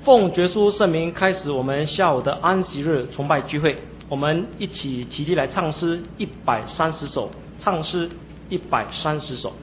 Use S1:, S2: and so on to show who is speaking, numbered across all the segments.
S1: 奉主耶稣圣名开始我们下午的安息日崇拜聚会，我们一起起立来唱诗130首，唱诗130首。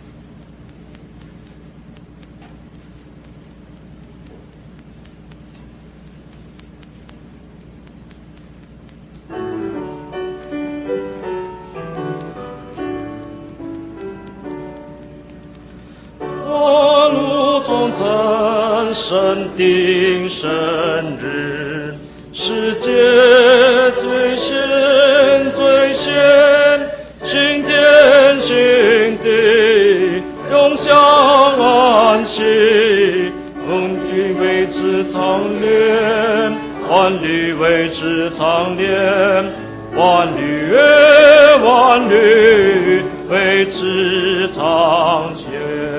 S2: 神定生日，世界最深最深，心间心地永享安息，恩君维持长年，万里维持长年，万里维持长前。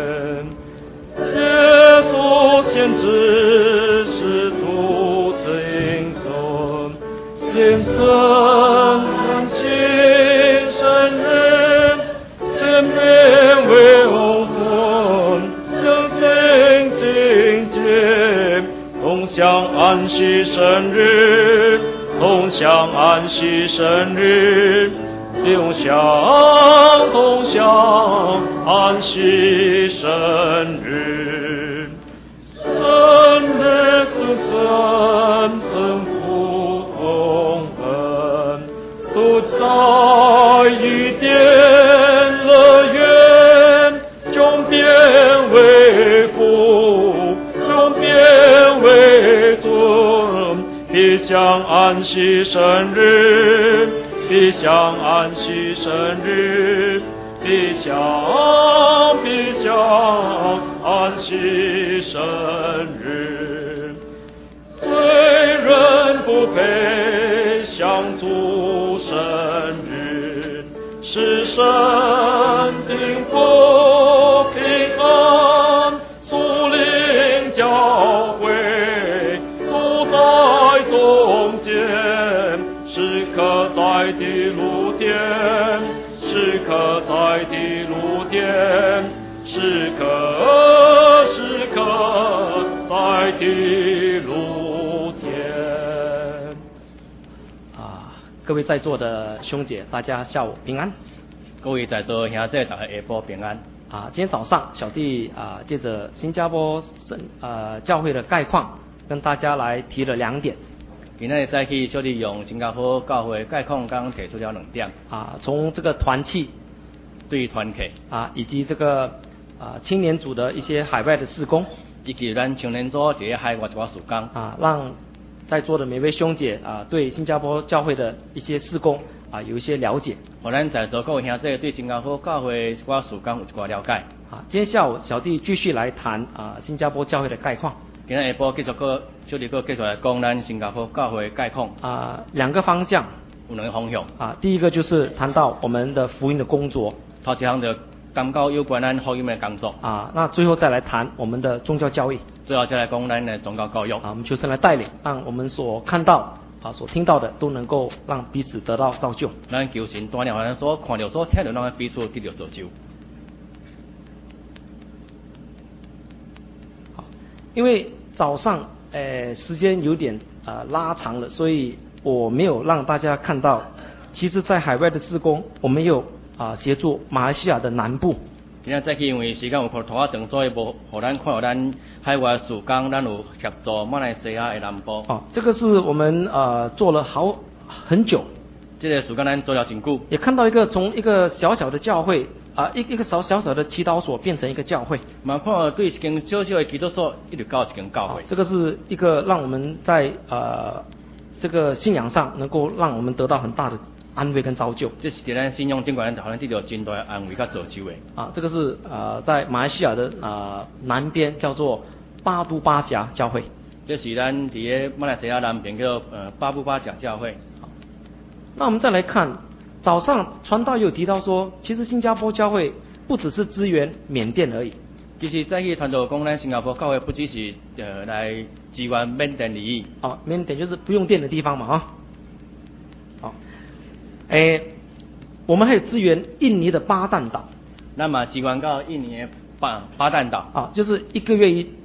S2: 耶稣先知使徒亲尊，见证亲生人，见面为永魂，相亲结，同享安息生日，同享安息生日。同享安息生日，生日真福同恩，都在伊甸乐园，终变为父，终变为尊，必享安息生日。必享安息生日，必享安息生日。罪人不配享主生日，是神定福平安，属灵教会住在中间。时刻在地露天，时刻在地露天，时刻在地露天。
S1: 各位在座的兄姐，大家下午平安。
S3: 各位在座兄姐，大家下午平安。
S1: 今天早上小弟借着新加坡教会的概况，跟大家来提了2点。
S3: 今天再去小弟用新加坡教会概况刚提出了2点。
S1: 从这个团契，
S3: 对于团契
S1: 以及这个青年组的一些海外的事工，
S3: 以及咱青年组这些海外一寡事工
S1: 让在座的每位兄姐对新加坡教会的一些事工有一些了解。
S3: 我咱在座各位兄弟对新加坡教会一寡事工有一寡了解。
S1: 今天下午小弟继续来谈新加坡教会的概况。
S3: 今天下晡小弟继续来讲咱新加坡教会概况。
S1: 2个方向。
S3: 有2个方向。
S1: 第一个就是谈到我们的福音的工作。
S3: 头一项就讲到有关咱福音的工作。
S1: 那最后再来谈我们的宗教教育。
S3: 最后再来讲咱的宗教教育。
S1: 我们求神来带领，让我们所看到所听到的都能够让彼此得到造就。
S3: 咱求神带领咱所看到所听到，让彼此得到造就。
S1: 因为早上时间有点拉长了，所以我没有让大家看到，其实在海外的事工，我们有协助马来西亚的南部。
S3: 今天再去因为时间有拖长，所以无互咱看到咱海外事工，咱有协助马来西亚的南部。
S1: 这个是我们做了很久。
S3: 这个事工咱做了很久。
S1: 也看到从一个小小的教会。一个小小的祈祷所变成一个教会。
S3: 看到对一间小小的祈祷所一直到一间教会。
S1: 这个是一个让我们在这个信仰上能够让我们得到很大的安慰跟造就。
S3: 这是在咱信仰顶管，好像得到真大的安慰跟造就的。
S1: 这个是在马来西亚的南边叫做巴都巴甲教会。
S3: 这是咱伫马来西亚南边叫巴布巴甲教会。
S1: 那我们再来看。早上传道有提到说，其实新加坡教会不只是支援缅甸而已。
S3: 其实再去传道讲，咱新加坡教会不只是来支援缅甸而已。
S1: 缅甸就是不用电的地方嘛我们还有支援印尼的巴旦岛。
S3: 那么支援到印尼的巴旦岛。
S1: 就是1个月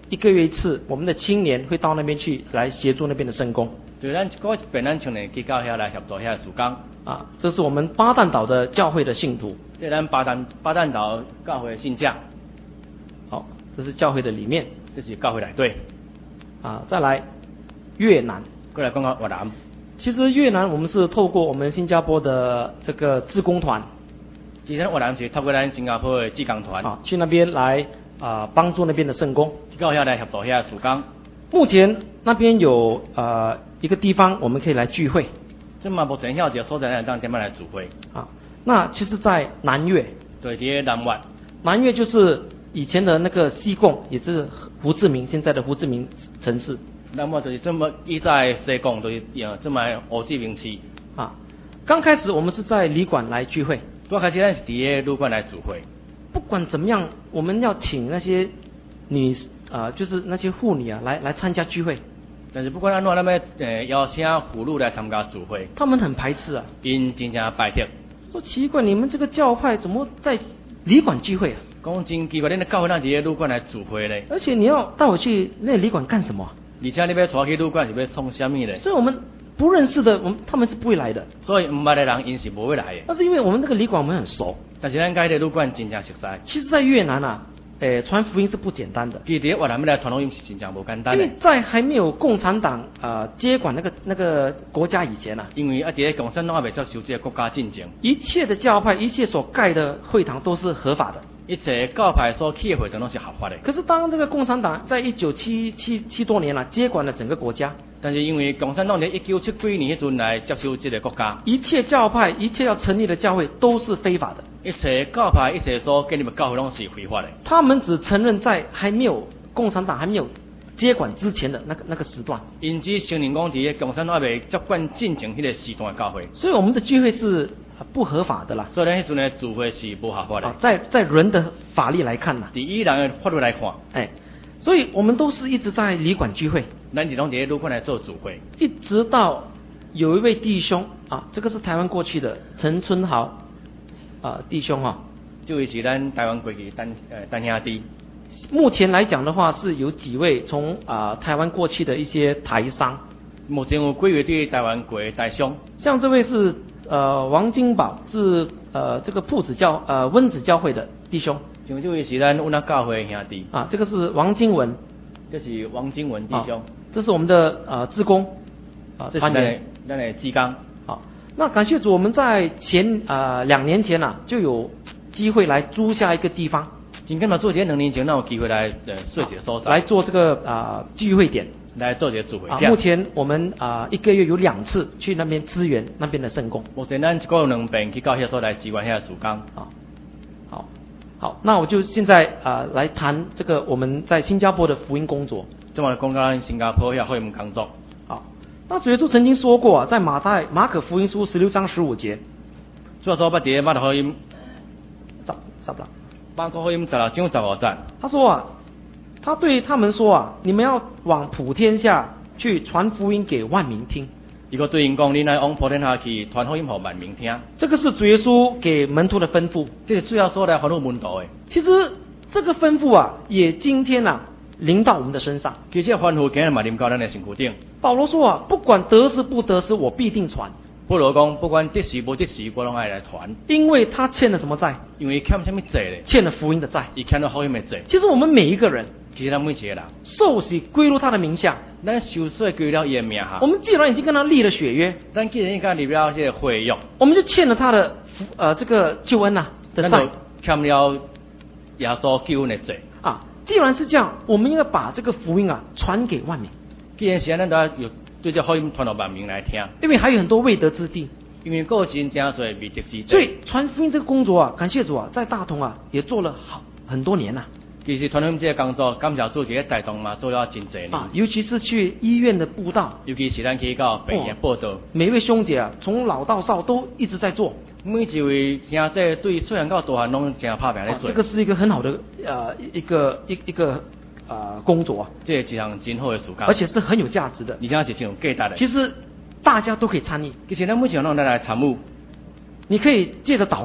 S1: 1个月一次，我们的青年会到那边去来协助那边的圣工。
S3: 对，咱过一遍咱青年去到遐来协助遐的事工。
S1: 啊，这是我们巴旦岛的教会的信徒。
S3: 这咱巴旦岛教会的信者。
S1: 好，这是教会的里面。
S3: 这是教会内底。
S1: 啊，再来越南。
S3: 过来讲讲越南。
S1: 其实越南我们是透过我们新加坡的这个志工团。
S3: 其实越南是透过咱新加坡的志工团。
S1: 啊，去那边来帮助那边的圣工。
S3: 到遐来协助遐的事工。
S1: 目前那边有一个地方我们可以来聚会。
S3: 这嘛目前遐有一个所在咱当点来聚会。
S1: 啊，那其实在南越。
S3: 对，伫南越。
S1: 南越就是以前的那个西贡，也是胡志明现在的胡志明城市。
S3: 南越就是这么以在西贡就是这么胡志明市。
S1: 啊，刚开始我们是在旅馆来聚会。
S3: 刚开始咱是伫旅馆来聚会。
S1: 不管怎么样，我们要请那些就是那些妇女啊来参加聚会。
S3: 但是不管安怎，咱要邀请妇女来参加聚会。
S1: 他们很排斥啊。
S3: 因真正排斥。
S1: 说奇怪，你们这个教派怎么在旅馆聚会啊？
S3: 讲真奇怪，恁的教会咱伫旅馆来聚会咧。
S1: 而且你要带我去那旅馆干什么？
S3: 而且你要带我去旅馆是要创什么咧？
S1: 所以我们不认识的，他们是不会来的。
S3: 所以唔捌的人，因是不会来的。
S1: 那是因为我们这个旅馆我们很熟。
S3: 但是咱甲迄个旅馆真正熟悉。
S1: 其实，在越南啊。传福音是不简单的。
S3: 其实越南要来传福音是真正不简单的。
S1: 因为在还没有共产党接管那个国家以前啊，
S3: 因为伫共产党还未接受这个国家进前，
S1: 一切的教派、一切所盖的会堂都是合法的。
S3: 一切教派所起的会堂都是合法的。
S1: 可是当这个共产党在1977多年接管了整个国家，
S3: 但是因为共产党在1970几年迄阵来接受这个国家，
S1: 一切教派、一切要成立的教会都是非法的。
S3: 一切教派、一切所建立的教会拢是非法的。
S1: 他们只承认在还没有共产党还没有接管之前的那个时段。
S3: 因只承认讲伫共产党还未接管进前迄个时段的教会。
S1: 所以我们的聚会是不合法的啦。
S3: 所以咱迄阵的聚会是不合法的。
S1: 在人的法律来看呐，
S3: 伫以人的法律来看，
S1: 所以我们都是一直在旅馆聚会。
S3: 咱是拢伫旅馆来做聚会，
S1: 一直到有一位弟兄啊，这个是台湾过去的陈春豪弟兄哈，
S3: 这位是咱台湾过去单兄弟。
S1: 目前来讲的话，是有几位从台湾过去的一些台商。
S3: 目前有几位对台湾过的台商，
S1: 像这位是王金宝，是这个温子教会的弟兄。
S3: 像这位是咱温教会的兄弟。
S1: 这个是王金文，
S3: 这是王金文弟兄。
S1: 这是我们的志工
S3: 这是咱的志工。
S1: 好，那感谢主，我们在2年前就有机会来租下一个地方。
S3: 真干嘛做2年前，那有机会来设一个所在，
S1: 来做这个聚会点，
S3: 来做一个聚会点。
S1: 目前我们1个月有2次去那边支援那边的圣工。
S3: 目前咱1个月2遍去到遐所来支援遐的事工。
S1: 好，那我就现在来谈这个我们在新加坡的福音工作。
S3: 这么讲到新加坡遐福音工作。
S1: 好，那主耶稣曾经说过在马可福音书16章15节，
S3: 主要说把伫马可福音
S1: 马可
S3: 福音16章15节，
S1: 他说他对他们说你们要往普天下去传福音给万民听。
S3: 伊个对因讲，你来往普天下去传福音给万民听。
S1: 这个是主耶稣给门徒的吩咐，
S3: 这是主要说来吩咐门徒的。
S1: 其实这个吩咐也今天临到我们的身上。
S3: 其实吩咐今日嘛临到咱的身躯顶。
S1: 保罗说不管得时不得时，我必定传。
S3: 保罗讲，不管得时不得时，我拢爱来传。
S1: 因为他欠了什么债？
S3: 因为欠什么债咧？
S1: 欠了福音的债。
S3: 伊欠了福音的债。
S1: 其实我们每一个人，
S3: 其实咱每一个人
S1: 受洗归入他的名下，
S3: 咱受洗归了伊的名下。
S1: 我们既然已经跟他立了血约，
S3: 咱既然已经立了这个会约，
S1: 我们就欠了他的这个救恩的债，
S3: 欠了耶稣救恩的债。
S1: 既然是这样，我们应该把这个福音传给万民。
S3: 既然是咱都要有对这福音传到万民来听，
S1: 因为还有很多未得之地。
S3: 因为个人真多未得之地。
S1: 所以传福音这个工作感谢主在大同也做了很多年了。
S3: 其实传福音这个工作，感谢主在大同嘛做了真侪年。
S1: 尤其是去医院的布道，
S3: 尤其是咱去到病院报道，
S1: 每一位兄姐从老到少都一直在做。
S3: 每一位兄姐对细汉到大汉拢真拍拼在做。
S1: 这个是一个很好的一个工作
S3: 这是一项真好的事工，
S1: 而且是很有价值的，
S3: 而且是真有价值的。
S1: 其实大家都可以参与。
S3: 其实咱每一个人都来参与。
S1: 你可以借着祷告，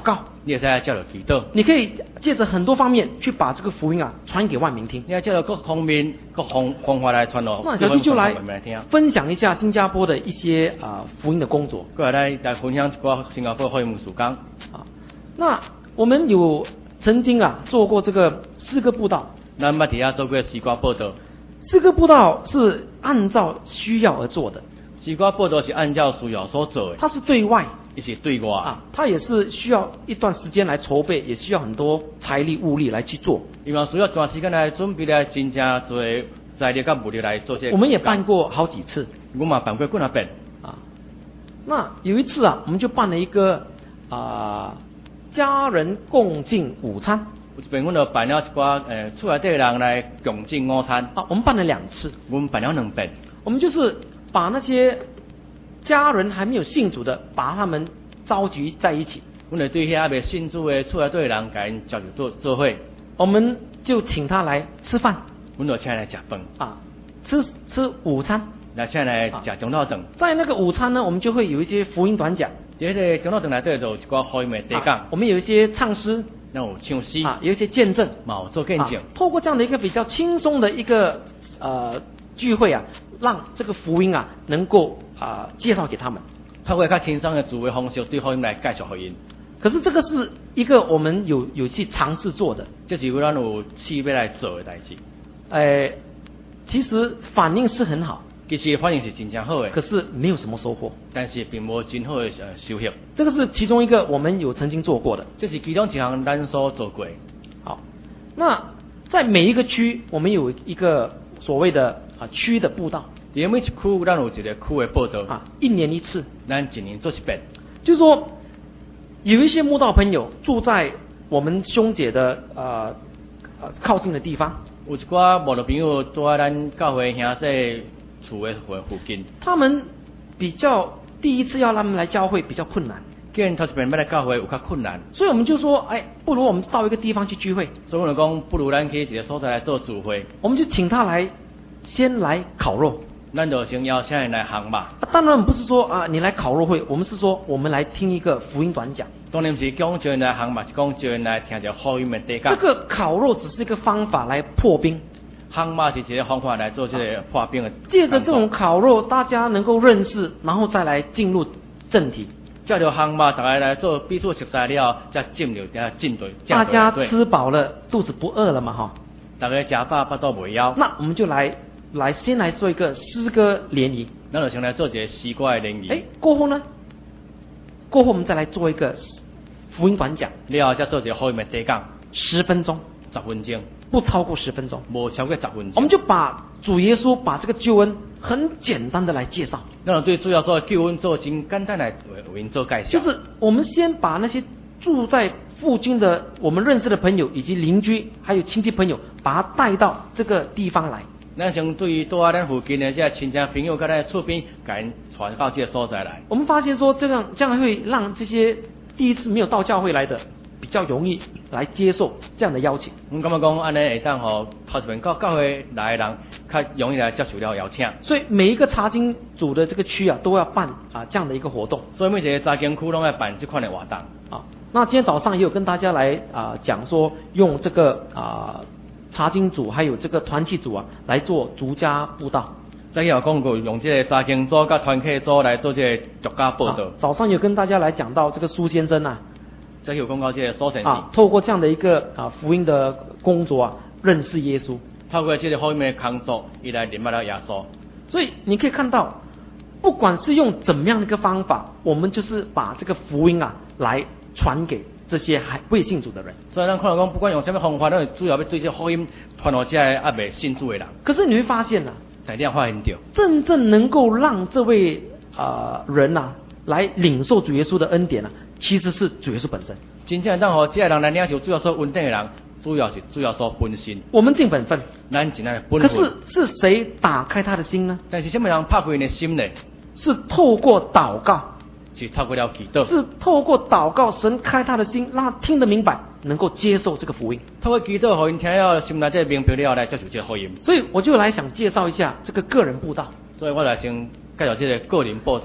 S3: 你会使接着祈祷，
S1: 你可以借着很多方面去把这个福音啊传给万民听。
S3: 你要借着各方面、各方法来传到。
S1: 那小弟就来
S3: 听，
S1: 分享一下新加坡的一些福音的工作。
S3: 过来分享一个新加坡福音事工。
S1: 啊，那我们曾经做过这个诗歌布道。
S3: 咱捌伫遐做过诗歌报道。
S1: 诗歌布道是按照需要而做的。
S3: 诗歌报道是按照需要所做的。
S1: 它是对外。
S3: 也是对外
S1: 它也是需要一段时间来筹备，也需要很多财力物力来去做。
S3: 因为需要一段时间来准备来真正做材料跟物力来做这个。
S1: 我们也办过好几次。
S3: 我嘛办过几啊遍。
S1: 那有一次我们就办了一个家人共进午餐。
S3: 有一遍我就办了一寡厝内底的人来共进午餐。
S1: 我们办了2次。
S3: 我们办了2遍。
S1: 我们就是把那些家人还没有信主的，把他们召集在一起。
S3: 我们对遐未信主的厝内底的人，甲因召集做伙。
S1: 我们就请他来吃饭。
S3: 我们就请来吃饭。
S1: 吃午餐。
S3: 来请来吃中昼顿。
S1: 在那个午餐呢，我们就会有一些福音短讲。
S3: 在迄个中昼顿内底就有一寡福音的短讲。
S1: 我们有一些唱诗。
S3: 有唱诗。
S1: 有一些见证。
S3: 有做见证。
S1: 透过这样的一个比较轻松的一个聚会让这个福音能够介绍给他们。
S3: 透过较轻松的聚会方式，对福音来介绍福音。
S1: 可是这个是一个我们有去尝试做的。
S3: 这是咱有试要来做的代志。
S1: 其实反应是很好。
S3: 其实反应是真正好的。
S1: 可是没有什么收获。
S3: 但是并无真好的收获。
S1: 这个是其中一个我们有曾经做过的。
S3: 这是其中一项咱所做过。
S1: 好，那在每一个区，我们有一个所谓的区的布道。
S3: 每一区咱有一个区的报道。
S1: 1年1次。
S3: 咱1年做一遍。
S1: 就是说，有一些慕道朋友住在我们兄姐的靠近的地方。
S3: 有一寡慕道朋友住在咱教会兄弟厝的附近。
S1: 他们第一次要他们来教会比较困难。
S3: 既然头一遍要来教会有较困难，
S1: 所以我们就说，不如我们到一个地方去聚会。
S3: 所以我就讲，不如咱去一个所在来做聚会。
S1: 我们就请他先来烤肉。
S3: 咱就先邀请人来行嘛。
S1: 当然不是说你来烤肉会，我们是说我们来听一个福音短讲。
S3: 当然不是讲叫人来行嘛，是讲叫人来听着福音的短讲。
S1: 这个烤肉只是一个方法来破冰。
S3: 行嘛是一个方法来做这个破冰的。
S1: 借着这种烤肉，大家能够认识，然后再来进入正题。
S3: 叫着行嘛，大家来做彼此熟悉了，再进入进队。
S1: 大家吃饱了，肚子不饿了嘛哈。
S3: 大家吃饱肚未枵。
S1: 那我们就先来做一个诗歌联谊。
S3: 咱就先来做一个诗歌的联谊。
S1: 过后呢？过后我们再来做一个福音短讲。
S3: 了后再做一个福音的短讲。
S1: 10分钟。
S3: 10分钟。
S1: 不超过10分钟。
S3: 无超过10分钟。
S1: 我们就把主耶稣把这个救恩很简单的来介绍。
S3: 咱对主要说救恩做真简单来为因做介绍。
S1: 就是我们先把那些住在附近的我们认识的朋友以及邻居还有亲戚朋友，把他带到这个地方来。
S3: 咱先对于住在咱附近的这亲戚朋友，跟咱厝边，甲因传到这个所在来。
S1: 我们发现说，这样会让这些第一次没有到教会来的，比较容易来接受这样的邀请。
S3: 我感觉讲，安尼会当头一遍到教会来的人，较容易来接受了邀请。
S1: 所以每一个查经组的这个区都要办这样的一个活动。
S3: 所以每一个查经区拢要办这款的活动。
S1: 那今天早上也有跟大家来讲说，用这个查经组还有这个团契组来做逐家布道。
S3: 再有讲过用这个查经组跟团契组来做这个逐家布道。
S1: 早上有跟大家来讲到这个苏先生
S3: 再有讲到这个苏先生
S1: 透过这样的一个福音的工作认识耶稣。
S3: 透过这个福音的工作，伊来认识了耶稣。
S1: 所以你可以看到，不管是用怎么样的一个方法，我们就是把这个福音来传给这些还未信主的人。
S3: 所以咱看到讲，不管用什么方法，咱主要要对这福音传到这些未信主的人。
S1: 可是你会发现
S3: 在这样发现到，
S1: 真正能够让这位人来领受主耶稣的恩典其实是主耶稣本身。
S3: 真正让这些人来领受主要所恩典的人，主要是主要所本身。
S1: 我们尽本分，
S3: 咱尽咱本分。
S1: 可是谁打开他的心呢？
S3: 但是什么人拍开你的心呢？
S1: 是透过祷告。
S3: 是透过了祈祷。
S1: 是透过祷告，神开他的心，让他听得明白，能够接受这个福音。
S3: 透过祈祷，让因听了心内这明白了来接受这个福音。
S1: 所以我就来想介绍一下这个个人布道。
S3: 所以我来先介绍这个个人布道。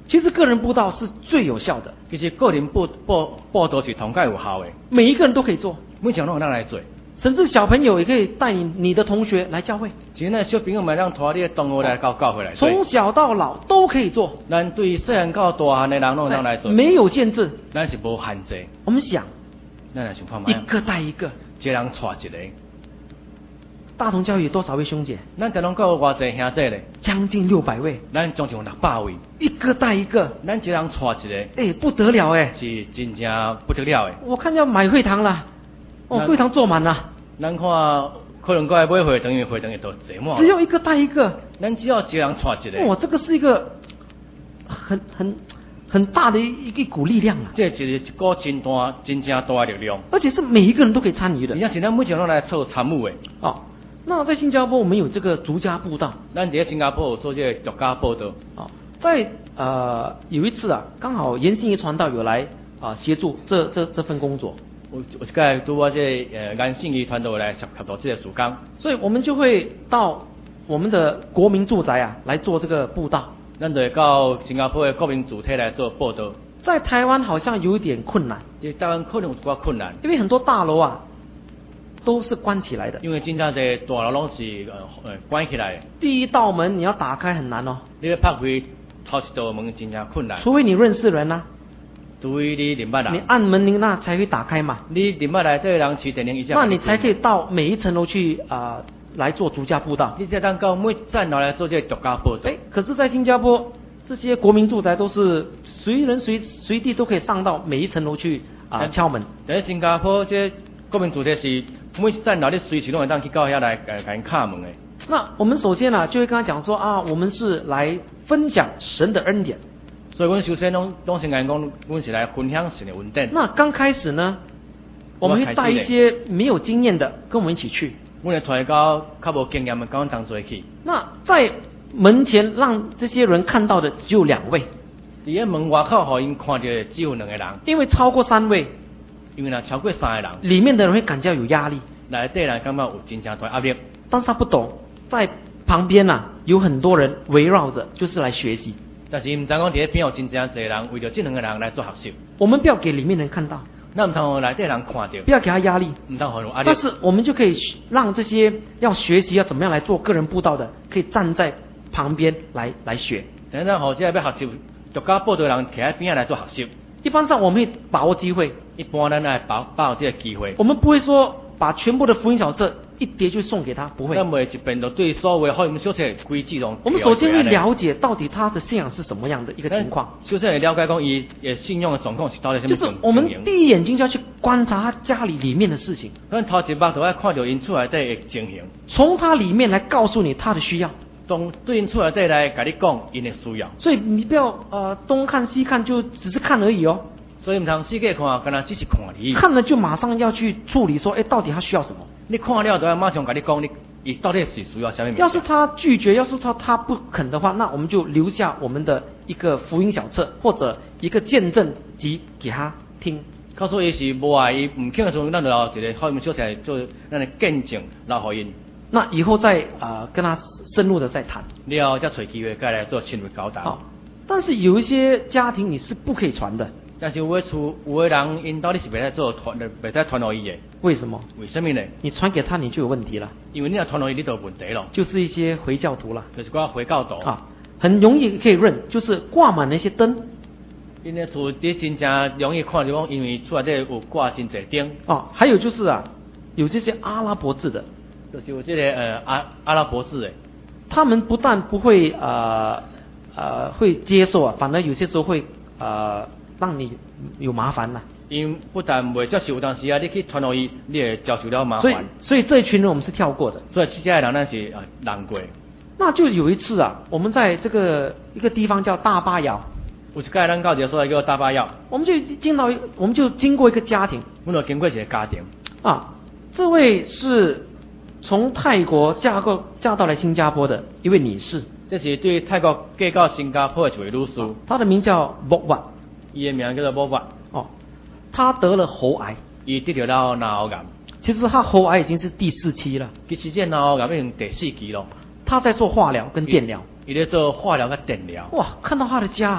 S1: 其实个人布道是最有效的，
S3: 其实个人布道是同介有效的，
S1: 每一个人都可以做，
S3: 每项拢有咱来做。
S1: 甚至小朋友也可以带你的同学来教会，
S3: 其实咱小朋友们让拖你的同学来教会来做。
S1: 从小到老都可以做，
S3: 咱对细汉到大汉的人拢来做，
S1: 没有限制，
S3: 咱是无限制。
S1: 我们想，
S3: 咱来想看
S1: 一
S3: 卖，
S1: 个带一个。
S3: 一个人带一个。
S1: 大同教育有多少位兄姐？
S3: 咱台中教有偌济兄弟咧？
S1: 将近600位，
S3: 咱将近600位，
S1: 一个带一个，
S3: 咱一个人带一个，
S1: 哎，不得了哎！
S3: 是真正不得了的。
S1: 我看要买会堂了，哦，会堂坐满了，
S3: 咱看可能过来买会堂，因为会堂也都坐满。
S1: 只要一个带一个，
S3: 咱只要一个人带一个。
S1: 哇，这个是一个很大的一股力量啊！
S3: 这是一股真正大的力量，
S1: 而且是每一个人都可以参与的
S3: 而。且是咱每一个人都来做参与的。
S1: 哦，那在新加坡我们有这个逐家布道。
S3: 咱伫新加坡有做这个独家报道。
S1: 哦，在有一次啊，刚好严信一传道有来协助这份工作，
S3: 有一届拄我这安信义团队来协助这个事工，
S1: 所以我们就会到我们的国民住宅啊来做这个布道。
S3: 咱就会到新加坡的国民主体来做报道。
S1: 在台湾好像有一点困难，
S3: 在台湾可能有一寡困难，
S1: 因为很多大楼啊都是关起来的。
S3: 因为真正这大楼拢是关起来的，
S1: 第一道门你要打开很难哦，
S3: 你要拍开头一道门真正困难。
S1: 除非你认识人啊，
S3: 除非你认捌人，
S1: 你按门铃那才会打开嘛，
S3: 你认捌内底的人持电铃一
S1: 那你才可以到每一层楼去来做逐家布道。
S3: 你才当到每站楼来做这个独家报道。
S1: 哎，可是，在新加坡这些国民住宅都是随人随地都可以上到每一层楼去敲门。
S3: 在新加坡这国民主题是每站楼你随时拢会当去到遐来甲因敲门的。
S1: 那我们首先呢就会跟他讲说我们是来分享神的恩典。
S3: 所以阮首先拢先甲因讲，阮是来分享神的恩典。
S1: 那刚开始呢，我们会带一些没有经验的跟我们一起去。
S3: 阮会带到较无经验的，跟阮同做去。
S1: 那在门前让这些人看到的只有2位。
S3: 伫咧门外口，互因看到的只有2个人。
S1: 因为超过3位，
S3: 因为若超过3个人，
S1: 里面的人会感觉有压力，
S3: 内底人感觉有真正大压力。
S1: 但是他不懂，在旁边有很多人围绕着，就是来学习。
S3: 但是毋知讲伫咧边有真正侪人为着这2个人来做学习。
S1: 我们不要给里面人看到，
S3: 咱毋通互内底人看到，
S1: 不要给他压力，
S3: 毋通互有压力。
S1: 但是我们就可以让这些要学习要怎么样来做个人布道的，可以站在旁边来学。
S3: 等咱互这要学习独家报道的人徛在边仔来做学习。
S1: 一般上我们会把握机会，
S3: 一般咱来把握这个机会。
S1: 我们不会说把全部的福音小册一叠就送给他，不会。
S3: 咱袂一遍就对所有的福音小册规矩拢。
S1: 我们首先会了解到底他的信仰是什么样的一个情况。
S3: 首先会了解讲伊信用的状况是到底什么情形。
S1: 就是我们第一眼睛就要去观察他家里面的事情。
S3: 咱头一目就要看到因厝内底的情形，
S1: 从他里面来告诉你他的需要。
S3: 从对因厝内底来甲你讲因的需要。
S1: 所以你不要东看西看，就只是看而已哦。
S3: 所以唔通四界看，敢若只是看而已。
S1: 看了就马上要去处理说，到底他需要什么？
S3: 你看了都要马上甲你讲，你到底是需要什么？
S1: 要是他拒绝，要是他不肯的话，那我们就留下我们的一个福音小册或者一个见证集给他听。
S3: 告诉伊是无爱，伊唔肯的时候，咱就留一个福音小册做咱的见证，留互因。
S1: 那以后再跟他深入的再谈。
S3: 了后再找机会再来做深入交谈。
S1: 但是有一些家庭你是不可以传的。
S3: 但是有的人因到底是袂使做传，袂使传落伊的。
S1: 为什么？
S3: 为什么呢？
S1: 你传给他，你就有问题了。
S3: 因为你若传落伊，你就有问题咯。
S1: 就是一些回教徒了。
S3: 就是个回教徒。
S1: 很容易可以认，就是挂满那些灯。
S3: 因为厝底真正容易看，就讲因为厝内底有挂真侪灯。
S1: 还有就是有这些阿拉伯字的。
S3: 就是有这个阿拉伯字的。
S1: 他们不但不会会接受反而有些时候会让你有麻烦啦。
S3: 因不但袂接受，有当时你去传落伊，你会遭受了麻烦。
S1: 所以这一群人我们是跳过的。
S3: 所以这些人咱是难过。
S1: 那就有一次我们在这个一个地方叫大巴窑。
S3: 有一届咱到一个所在叫大巴窑。
S1: 我们就经过一个家庭。
S3: 我们经过一个家庭。
S1: 这位是从泰国嫁到来新加坡的一位女士。
S3: 这是对泰国嫁到新加坡的一位女士。
S1: 她的名叫莫瓦。
S3: 伊的名叫做莫瓦。
S1: 她得了喉癌。
S3: 伊得了脑癌。
S1: 其实她喉癌已经是第4期了。
S3: 其实这脑癌已经第4期了。
S1: 她在做化疗跟电疗。
S3: 伊在做化疗跟电疗。
S1: 哇，看到她的家，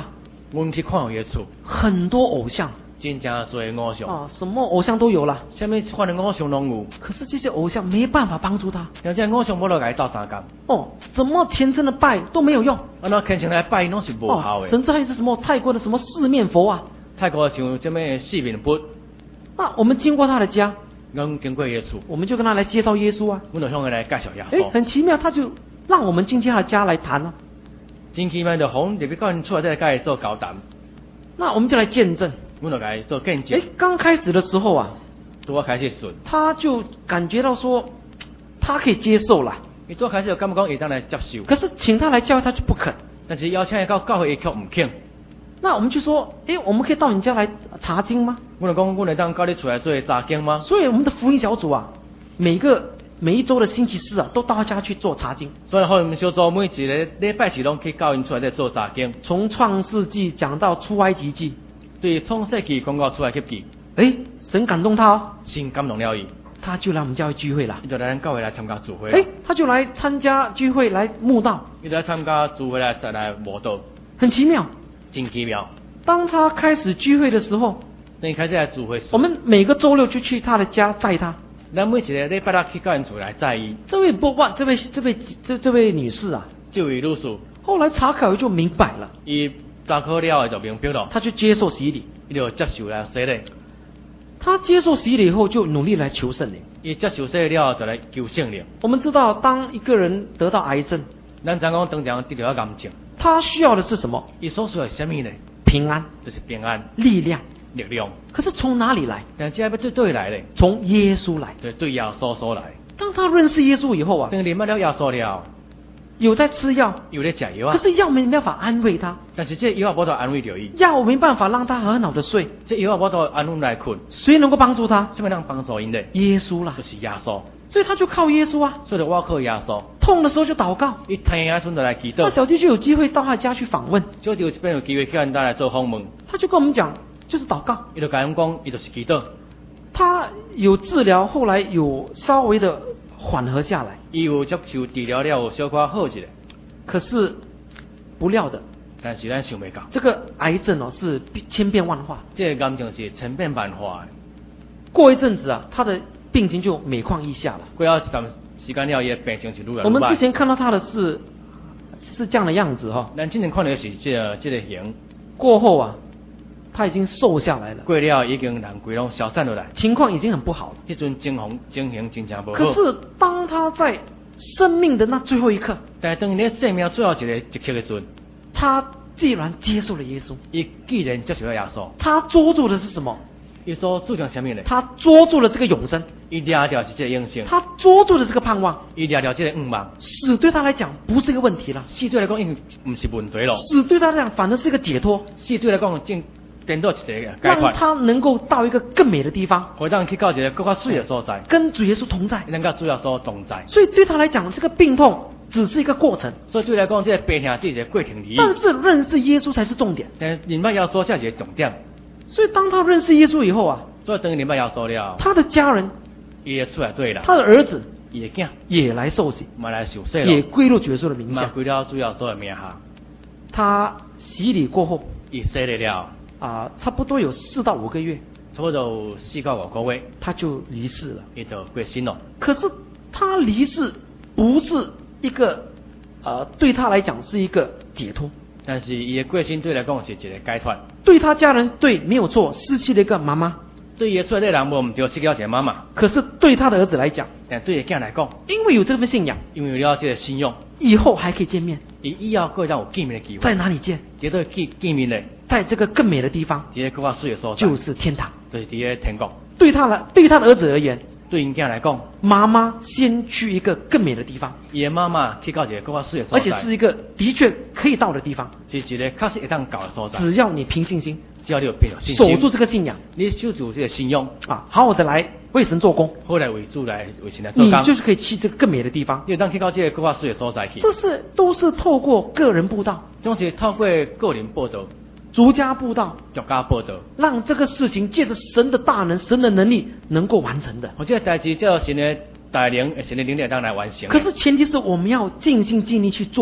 S3: 我们去看伊的厝，
S1: 很多偶像
S3: 真正做偶像，
S1: 啊，什么偶像都有了。
S3: 什么款的偶像拢有，
S1: 可是这些偶像没办法帮助他。
S3: 而且偶像无落来斗相共，
S1: 哦，怎么虔诚的拜都没有用。
S3: 安怎虔诚来拜拢是无效的。
S1: 甚至还有是什么泰国的什么四面佛啊。
S3: 泰国像这么四面佛，
S1: 那我们经过他的家，
S3: 阮经过伊的厝，
S1: 我们就跟他来介绍耶稣啊。
S3: 阮就向伊来介绍耶稣。
S1: 很奇妙，他就让我们进去他的家来谈啊。
S3: 真奇妙，就红入去到因厝内底甲伊做交谈，
S1: 那我们就来见证。
S3: 阮就甲伊做见证。
S1: 刚开始的时候啊，
S3: 拄我开始顺，
S1: 他就感觉到说他可以接受了。
S3: 伊拄开始就感觉讲伊当来接受，
S1: 可是请他来教会他就不肯。
S3: 但是邀请伊到教会伊却唔肯。
S1: 那我们就说，我们可以到你家来查经吗？
S3: 阮就讲，阮会当到你厝来做查经吗？
S1: 所以我们的福音小组啊，每一周的星期四啊，都到他家去做查经。
S3: 所以后面小组每一个礼拜四拢去教因厝内底做查经，
S1: 从创世纪讲到出埃及记，
S3: 对创世纪讲到出埃及记，
S1: 神感动他哦，
S3: 神感动了伊，
S1: 他就来我们教会聚会了。
S3: 伊就来咱教会来参加聚会。
S1: 他就来参加聚会来慕道，
S3: 伊就来参加聚会来慕道，
S1: 很奇妙，
S3: 真奇妙。
S1: 当他开始聚会的时候，
S3: 等伊开始来聚会，
S1: 我们每个周六就去他的家载他。
S3: 咱每一个礼拜六去教因厝来载伊。
S1: 这位女士啊，
S3: 这位女士，
S1: 后来查考就明白了，
S3: 伊查考了就明白了，
S1: 她就接受洗礼，
S3: 伊就接受了洗礼。
S1: 她接受洗礼以后就努力来求圣灵。
S3: 伊接受洗礼了就来求圣灵。
S1: 我们知道，当一个人得到癌症，
S3: 咱讲当场得到癌症，
S1: 他需要的是什么？
S3: 伊所需要什么呢？
S1: 平安，
S3: 就是平安、
S1: 力量。可是从哪里来？
S3: 但这要对来嘞？
S1: 从耶稣来。
S3: 对耶稣所来。
S1: 当他认识耶稣以后啊，
S3: 等认识了耶稣了，
S1: 有在吃药，
S3: 有在吃药啊。
S1: 可是药没办法安慰他。
S3: 但是这药无法安慰到伊。
S1: 药没办法让他很好的睡。
S3: 这药无法安慰来困。
S1: 谁能够帮助他？
S3: 什么能帮助因呢？
S1: 耶稣啦，
S3: 就是耶稣。
S1: 所以他就靠耶稣啊。
S3: 所以我靠耶稣。
S1: 痛的时候就祷告。
S3: 伊疼的时候就来祈祷。
S1: 那小弟就有机会到他家去访问。
S3: 小弟有这边有机会去人家来做访问。
S1: 他就跟我们讲，就是祷告。
S3: 伊就跟我们讲，伊就是祈祷。
S1: 他有治疗，后来有稍微的缓和下来。
S3: 伊有接受治疗了，有小可好一点。
S1: 可是不料的，
S3: 但是咱想袂到，
S1: 这个癌症哦是千变万化。
S3: 这个癌症是千变万化的。
S1: 过一阵子啊，他的病情就每况愈下了。
S3: 过了一段时间了，伊的病情是愈来愈坏。
S1: 我们之前看到他的是这样的样子哈。
S3: 咱之前看到的是这个形。
S1: 过后啊，他已经瘦下来了。
S3: 过了已经人规拢消散落来，
S1: 情况已经很不好了。
S3: 迄阵情形真正不好。
S1: 可是当他在生命的那最后一刻，
S3: 但是当你生命最后一刻的时阵，
S1: 他既然接受了耶稣，
S3: 伊既然接受了耶稣，
S1: 他捉住的是什么？
S3: 伊所注重什么呢？
S1: 他捉住了这个永生，
S3: 伊抓掉是这个永生，
S1: 他捉住了这个盼望，
S3: 伊抓掉这个愿望。
S1: 死对他来讲不是一个问题了，
S3: 死对来讲已经不是问题了，
S1: 死对他来讲反而是一个解脱。
S3: 死对来讲正变到一个解
S1: 让
S3: 脱，
S1: 他能够到一个更美的地方，
S3: 会让去到一个更加水的所在，
S1: 跟主耶稣同在，
S3: 能够主耶稣同在。
S1: 所以对他来讲，这个病痛只是一个过程。
S3: 所以对来讲，这个病痛只是一个过程而已。
S1: 但是认识耶稣才是重点。
S3: 但明白耶稣才是重点。
S1: 所以当他认识耶稣以后啊，
S3: 所以等明白耶稣了，
S1: 他的家人
S3: 伊出来对了，
S1: 他的儿子
S3: 伊的囝
S1: 也来受洗，
S3: 嘛来受洗了，
S1: 也归入主耶稣的名下，
S3: 归到主耶稣的名下。
S1: 他洗礼过后，
S3: 伊洗礼了
S1: 差不多有4到5个月，
S3: 差不多4到5个月，
S1: 他就离世了，
S3: 伊就过身了。
S1: 可是他离世不是一个对他来讲是一个解脱，
S3: 但是伊的过身对来讲是一个解脱。
S1: 对他家人对没有错，失去了一个妈妈。
S3: 对伊出来的人无唔对，失去了一个妈妈。
S1: 可是对他的儿子来讲，
S3: 但对伊囝来讲，
S1: 因为有这份信仰，
S3: 因为有了这个信仰，
S1: 以后还可以见面。
S3: 以后可以让有见面的机会。
S1: 在哪里见？
S3: 绝对见面的，
S1: 在这个更美的地方，
S3: 这个更加水的所在，
S1: 就是天堂。
S3: 就是这个天国。
S1: 对他的儿子而言，
S3: 对因囝来讲，
S1: 妈妈先去一个更美的地方，
S3: 伊的妈妈去到一个更加水的所在，
S1: 而且是一个的确可以到的地方，
S3: 是一个确实会当到的所在。
S1: 只要你凭信心，
S3: 只要你有凭信心，
S1: 守住这个信仰，
S3: 你守住这个信仰
S1: 好好的来为神做工，
S3: 后来为主来为神来做工，
S1: 你就是可以去这个更美的地方。
S3: 你当去到这个更加水的所在去，
S1: 这都是透过个人布道，
S3: 总是透过个人报道、
S1: 逐家布道、
S3: 逐家报道，
S1: 让这个事情借着神的大能、神的能力能够完成的。
S3: 我这个代志叫神的带领、神的灵力当来完成。
S1: 可是前提是我们要尽心尽力去做。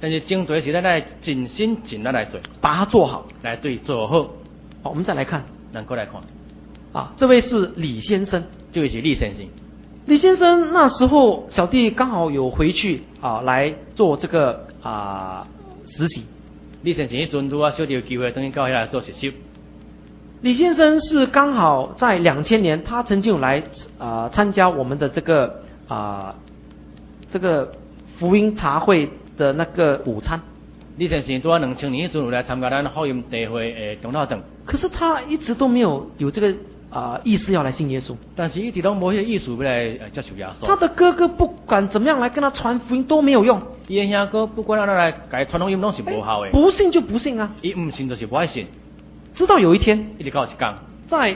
S3: 但是正对是咱来尽心尽力来做，
S1: 把它做好。
S3: 来对做好。
S1: 好，我们再来看
S3: 咱过来看，
S1: 啊，这位是李先生。
S3: 这位是李先生。
S1: 李先生那时候小弟刚好有回去来做这个实习。
S3: 李先生迄阵拄啊小弟有机会等于到遐来做实习。
S1: 李先生是刚好在2000年，他曾经有来参加我们的这个福音茶会的那个午餐。
S3: 李先生拄啊2000年迄阵有来参加咱福音茶会的中道堂，
S1: 可是他一直都没有这个意思要来信耶稣。
S3: 但是一直拢无迄个意思要来接受耶稣。
S1: 他的哥哥不管怎么样来跟他传福音都没有用。
S3: 伊的兄哥不管哪来改传福音拢是无效的。
S1: 不信就不信啊。
S3: 伊唔信就是不爱信。
S1: 直到有一天，
S3: 一直到一天，
S1: 在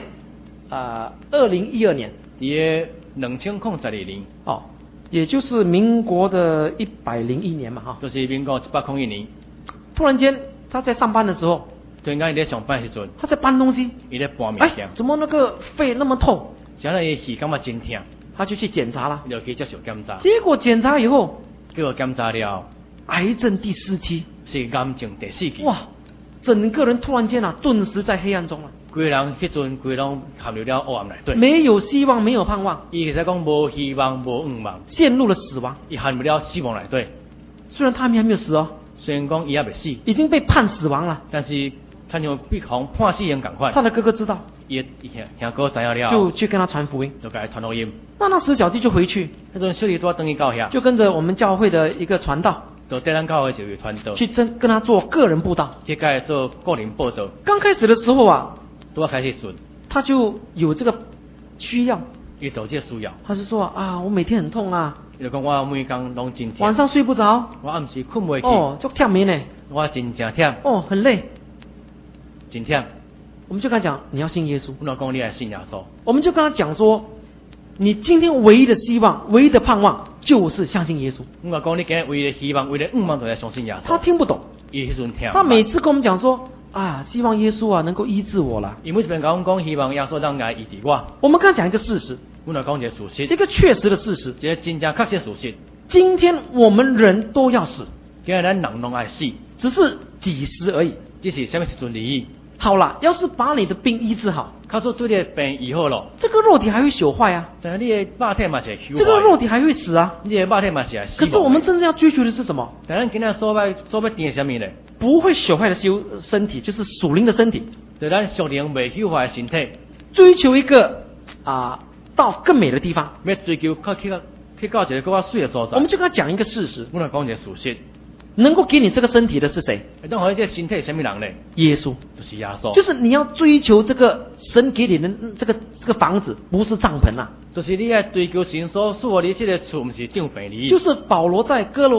S1: 2012年，
S3: 伫个2012年，
S1: 也就是民国的101年嘛，
S3: 就是民国1801年。
S1: 突然间，他在上班的时候，
S3: 突然间伊在上班的时阵，
S1: 他在搬东西，
S3: 伊在搬物件，
S1: 怎么那个肺那么痛？
S3: 想到伊肺感觉真痛，
S1: 他就去检查了，
S3: 就去接受检查。
S1: 结果检查以后，
S3: 结果检查了，
S1: 癌症第4期，
S3: 是癌症第4期。
S1: 哇！整个人突然间顿时在黑暗中了。
S3: 规人迄阵规拢陷入了黑暗内底，
S1: 没有希望，没有盼望。
S3: 伊其实讲无希望，无愿望，
S1: 陷入了死亡。
S3: 伊陷入了死亡内底。
S1: 虽然他还没有死哦，
S3: 虽然讲伊也未死，
S1: 已经被判死亡了。
S3: 但是他像被红判死人同款。
S1: 他的哥哥知道，
S3: 伊兄哥知道了，
S1: 就去跟他传福音，
S3: 就给他传福音。
S1: 那时小弟就回去，
S3: 那阵小弟都要等伊到遐，
S1: 就跟着我们教会的一个传道。
S3: 就对咱教会就有传道，
S1: 去跟他做个人布道，
S3: 去跟他做个人布道。
S1: 刚开始的时候
S3: 都要开始顺，
S1: 他就有这个需要，
S3: 遇到这需要，
S1: 他是说我每天很痛啊，
S3: 就讲我每天拢真痛，
S1: 晚上睡不着，
S3: 我暗时困袂去，
S1: 就忝眠呢，
S3: 我真正忝，
S1: 很累，
S3: 真忝。
S1: 我们就跟他讲，你要信耶稣。
S3: 我讲你来信耶稣。
S1: 我们就跟他讲说，你今天唯一的希望、唯一的盼望，就是相信耶稣。
S3: 我讲你今天唯一的希望、唯一的愿望，就是相信耶稣。
S1: 他听不懂，他每次跟我们讲说，希望耶稣能够医治我啦。
S3: 伊每次跟我讲，希望耶稣能来医治我。
S1: 我们跟他讲一个事实，
S3: 我讲一个事实，
S1: 一个确实的事实，
S3: 一个真正确实的事实。
S1: 今天我们人都要死，
S3: 今天咱人拢爱死，
S1: 只是几时而已。
S3: 只是什么时阵而已。
S1: 好了，要是把你的病医治好，
S3: 他说对你的病医好了，
S1: 这个肉体还会朽坏啊。
S3: 但是你的肉体嘛是会朽坏，
S1: 这个肉体还会死啊。
S3: 你的肉体嘛是会死。
S1: 可是我们真正要追求的是什么？
S3: 但咱今天所要定什么呢？
S1: 不会朽坏的身体，就是属灵的身体。
S3: 就咱属灵未朽坏的身体，
S1: 追求一个到更美的地方。
S3: 要追求去到一个更加水的所在。
S1: 我们就跟他讲一个事实。
S3: 我来讲一个事实。
S1: 能够给你这个身体的是谁？
S3: 当好这个身体什么人呢？
S1: 耶稣，
S3: 就是耶稣。
S1: 就是你要追求这个神给你的这个房子，不是帐篷啊。
S3: 就是你要追求神所赐你这个厝，不是帐篷里。
S1: 就是保罗在哥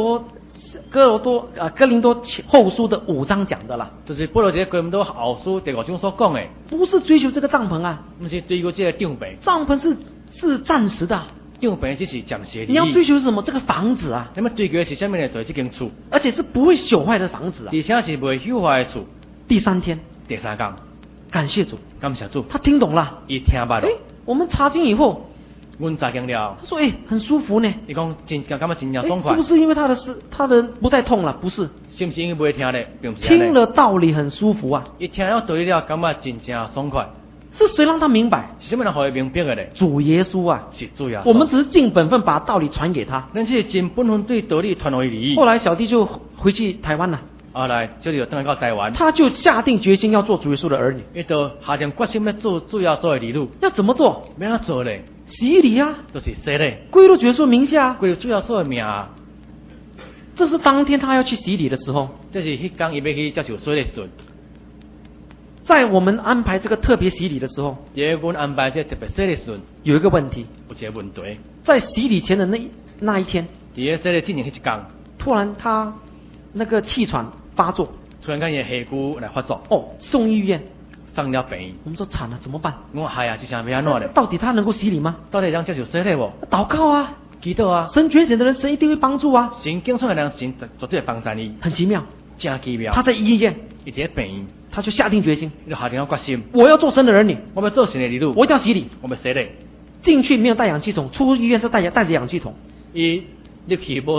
S1: 林多后书的5章讲的啦。
S3: 就是保罗在哥林多后书第5章所讲的。
S1: 不是追求这个帐篷啊，
S3: 不是追求这个帐篷。
S1: 帐篷是暂时的。
S3: 帐篷只是暂时的。
S1: 你要追求什么？这个房子啊。
S3: 那么追求的是什么呢？就是这间厝，
S1: 而且是不会朽坏的房子啊。
S3: 而且是不会朽坏的厝。
S1: 第3天，
S3: 第3天，
S1: 感谢主，
S3: 感谢主，
S1: 他听懂了，
S3: 伊听捌了。
S1: 我们查经以后，
S3: 阮查经了，
S1: 他说很舒服呢。
S3: 伊讲真感觉真正爽快。
S1: 是不是因为他的不再痛了？不是，
S3: 是不是因为袂听咧？并不是。
S1: 听了道理很舒服啊。
S3: 伊听了道理了，感觉真正爽快。
S1: 是谁让他明白？
S3: 是什么人让他明白的呢？
S1: 主耶稣啊，
S3: 是主耶稣。
S1: 我们只是尽本分把道理传给他。
S3: 咱是尽本分对道理传给你。
S1: 后来小弟就回去台湾了。
S3: 后来小弟就登到台湾。
S1: 他就下定决心要做主耶稣的儿女。
S3: 伊就下定决心要做主耶稣的儿女。
S1: 要怎么做？
S3: 要怎做呢？
S1: 洗礼啊，
S3: 就是洗嘞。
S1: 归入主耶稣名下。
S3: 归入主耶稣的名啊。
S1: 这是当天他要去洗礼的时候。
S3: 这是迄天伊要去接受洗的时阵。
S1: 在我们安排这个特别洗礼的时候，
S3: 我们安排这特别洗礼的时阵，
S1: 有一个问题，
S3: 有一个问题，
S1: 在洗礼前的那一天，
S3: 在洗礼之前迄一天，
S1: 突然他那个气喘发作，
S3: 突然间伊下骨来发作，
S1: 送医院，
S3: 上了病院。
S1: 我们说惨了，怎么办？
S3: 我说呀，这下要安怎呢？
S1: 到底他能够洗礼吗？
S3: 到底能接受洗礼不？
S1: 祷告啊，
S3: 祈祷啊，
S1: 神拣选的人，神一定会帮助啊。
S3: 神拣选的人，神绝对会帮助你。
S1: 很奇妙，
S3: 真奇妙。
S1: 他在医院，
S3: 伊在病院。
S1: 他就下定决心，
S3: 就下定决心，
S1: 我要做神的儿女，
S3: 我要做神的儿女，
S1: 我一定要洗礼，
S3: 我们洗礼。
S1: 进去没有带氧气筒，出医院是带着氧气筒。
S3: 伊入去无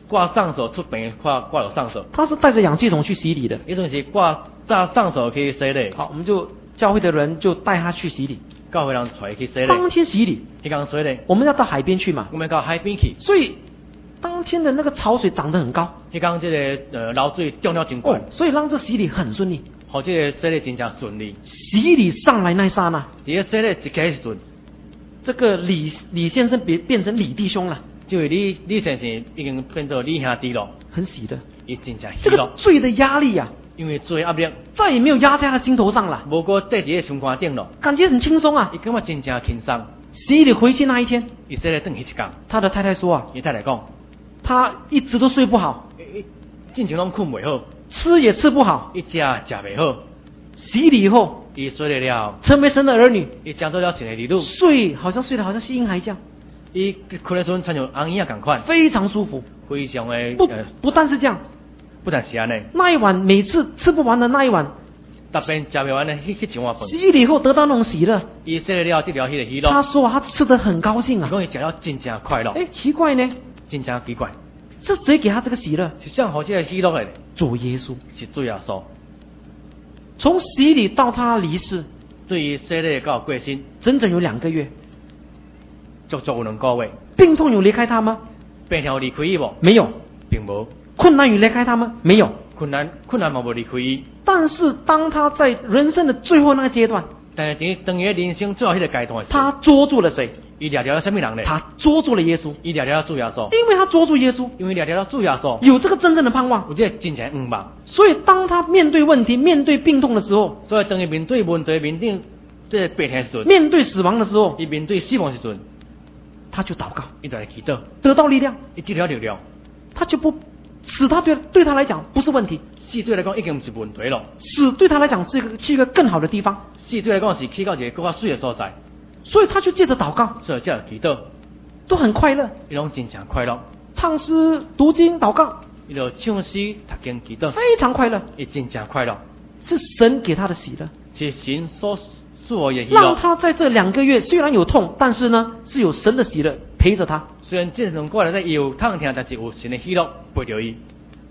S3: 挂上手出病挂有上手，
S1: 他是带着氧气筒去洗礼的。
S3: 伊阵是挂上手去洗礼。
S1: 好，我们就教会的人就带他去洗礼。
S3: 教会人带去洗礼。
S1: 当天洗礼，
S3: 迄天洗礼，
S1: 我们要到海边去嘛。
S3: 我们到海边去。
S1: 所以当天的那个潮水涨得很高。
S3: 迄天这个流水涨了真快。
S1: 所以让这洗礼很顺利。
S3: 好，这个洗礼真正顺利。
S1: 洗礼上来那一刹那，
S3: 第一洗礼一开始准，
S1: 这个李先生变成李弟兄了。
S3: 就李先生已经变做李兄弟了，
S1: 很喜的。
S3: 伊真正喜
S1: 这个罪的压力啊，
S3: 因为罪压力
S1: 再也没有压在他心头上了，
S3: 无过在伫个心肝顶了，
S1: 感觉很轻松啊。
S3: 伊感觉真正轻松。
S1: 洗礼回去那一天，
S3: 伊洗礼等去一天，
S1: 他的太太说啊，
S3: 伊太太讲，
S1: 他一直都睡不好，
S3: 进前拢困袂好，
S1: 吃也吃不好，
S3: 伊食袂好。
S1: 洗礼以后，
S3: 伊洗礼了，
S1: 成为神的儿女，
S3: 伊成做了神的儿女，
S1: 睡好像是婴孩这样。
S3: 伊困的时阵亲像红婴仔同款，
S1: 非常舒服，
S3: 非常的
S1: 不但是这样，
S3: 不但是安尼，
S1: 那一晚每次吃不完的那一晚，
S3: 特别食袂完的迄一碗饭，
S1: 洗礼以后得到那种喜乐，
S3: 伊洗礼了得了迄个喜乐。
S1: 他说他吃得很高兴啊，
S3: 伊讲伊食了真正快乐。
S1: 奇怪呢，
S3: 真正奇怪，
S1: 是谁给他这个喜乐？
S3: 是谁好这个喜乐的？
S1: 主耶稣，
S3: 是主耶稣。
S1: 从洗礼到他离世，
S3: 对于洗礼到过身，
S1: 整整有2个月，
S3: 足足有2个月。
S1: 病痛有离开他吗？
S3: 病痛离开伊无？
S1: 没有，
S3: 并无。
S1: 困难有离开他吗？没有。
S3: 困难嘛无离开伊。
S1: 但是当他在人生的最后那个阶段，
S3: 但是等于人生最后迄个阶段，
S1: 他捉住了谁？
S3: 伊掠着了什么人呢？
S1: 他捉住了耶稣。
S3: 伊掠着了主耶稣。
S1: 因为他捉住耶稣，
S3: 因为掠着了主耶稣，
S1: 有这个真正的盼望，
S3: 有这个真正愿望。
S1: 所以当他面对问题、面对病痛的时候，
S3: 所以当伊面对问题、面对这病痛时，
S1: 面对死亡的时候，
S3: 伊面对死亡时阵，
S1: 他就祷告，
S3: 伊就来祈祷，
S1: 得到力量，
S3: 伊得了力量，
S1: 他就不死，他对他来讲不是问题，
S3: 死对来讲已经不是问题了，
S1: 死对他来讲是一个更好的地方，
S3: 死对来讲是去到一个更加水的所在，
S1: 所以他就借着祷告，
S3: 所以才祈祷，
S1: 都很快乐，
S3: 伊拢真正快乐，
S1: 唱诗、读经、祷告，
S3: 伊就唱诗、读经、祈祷，
S1: 非常快乐，
S3: 伊真正快乐，
S1: 是神给他的喜乐，
S3: 是神所赐的喜乐，
S1: 让他在这2个月虽然有痛，但是呢是有神的喜乐陪着他。
S3: 虽然这2个月在有痛痛，但是有神的喜乐陪着伊。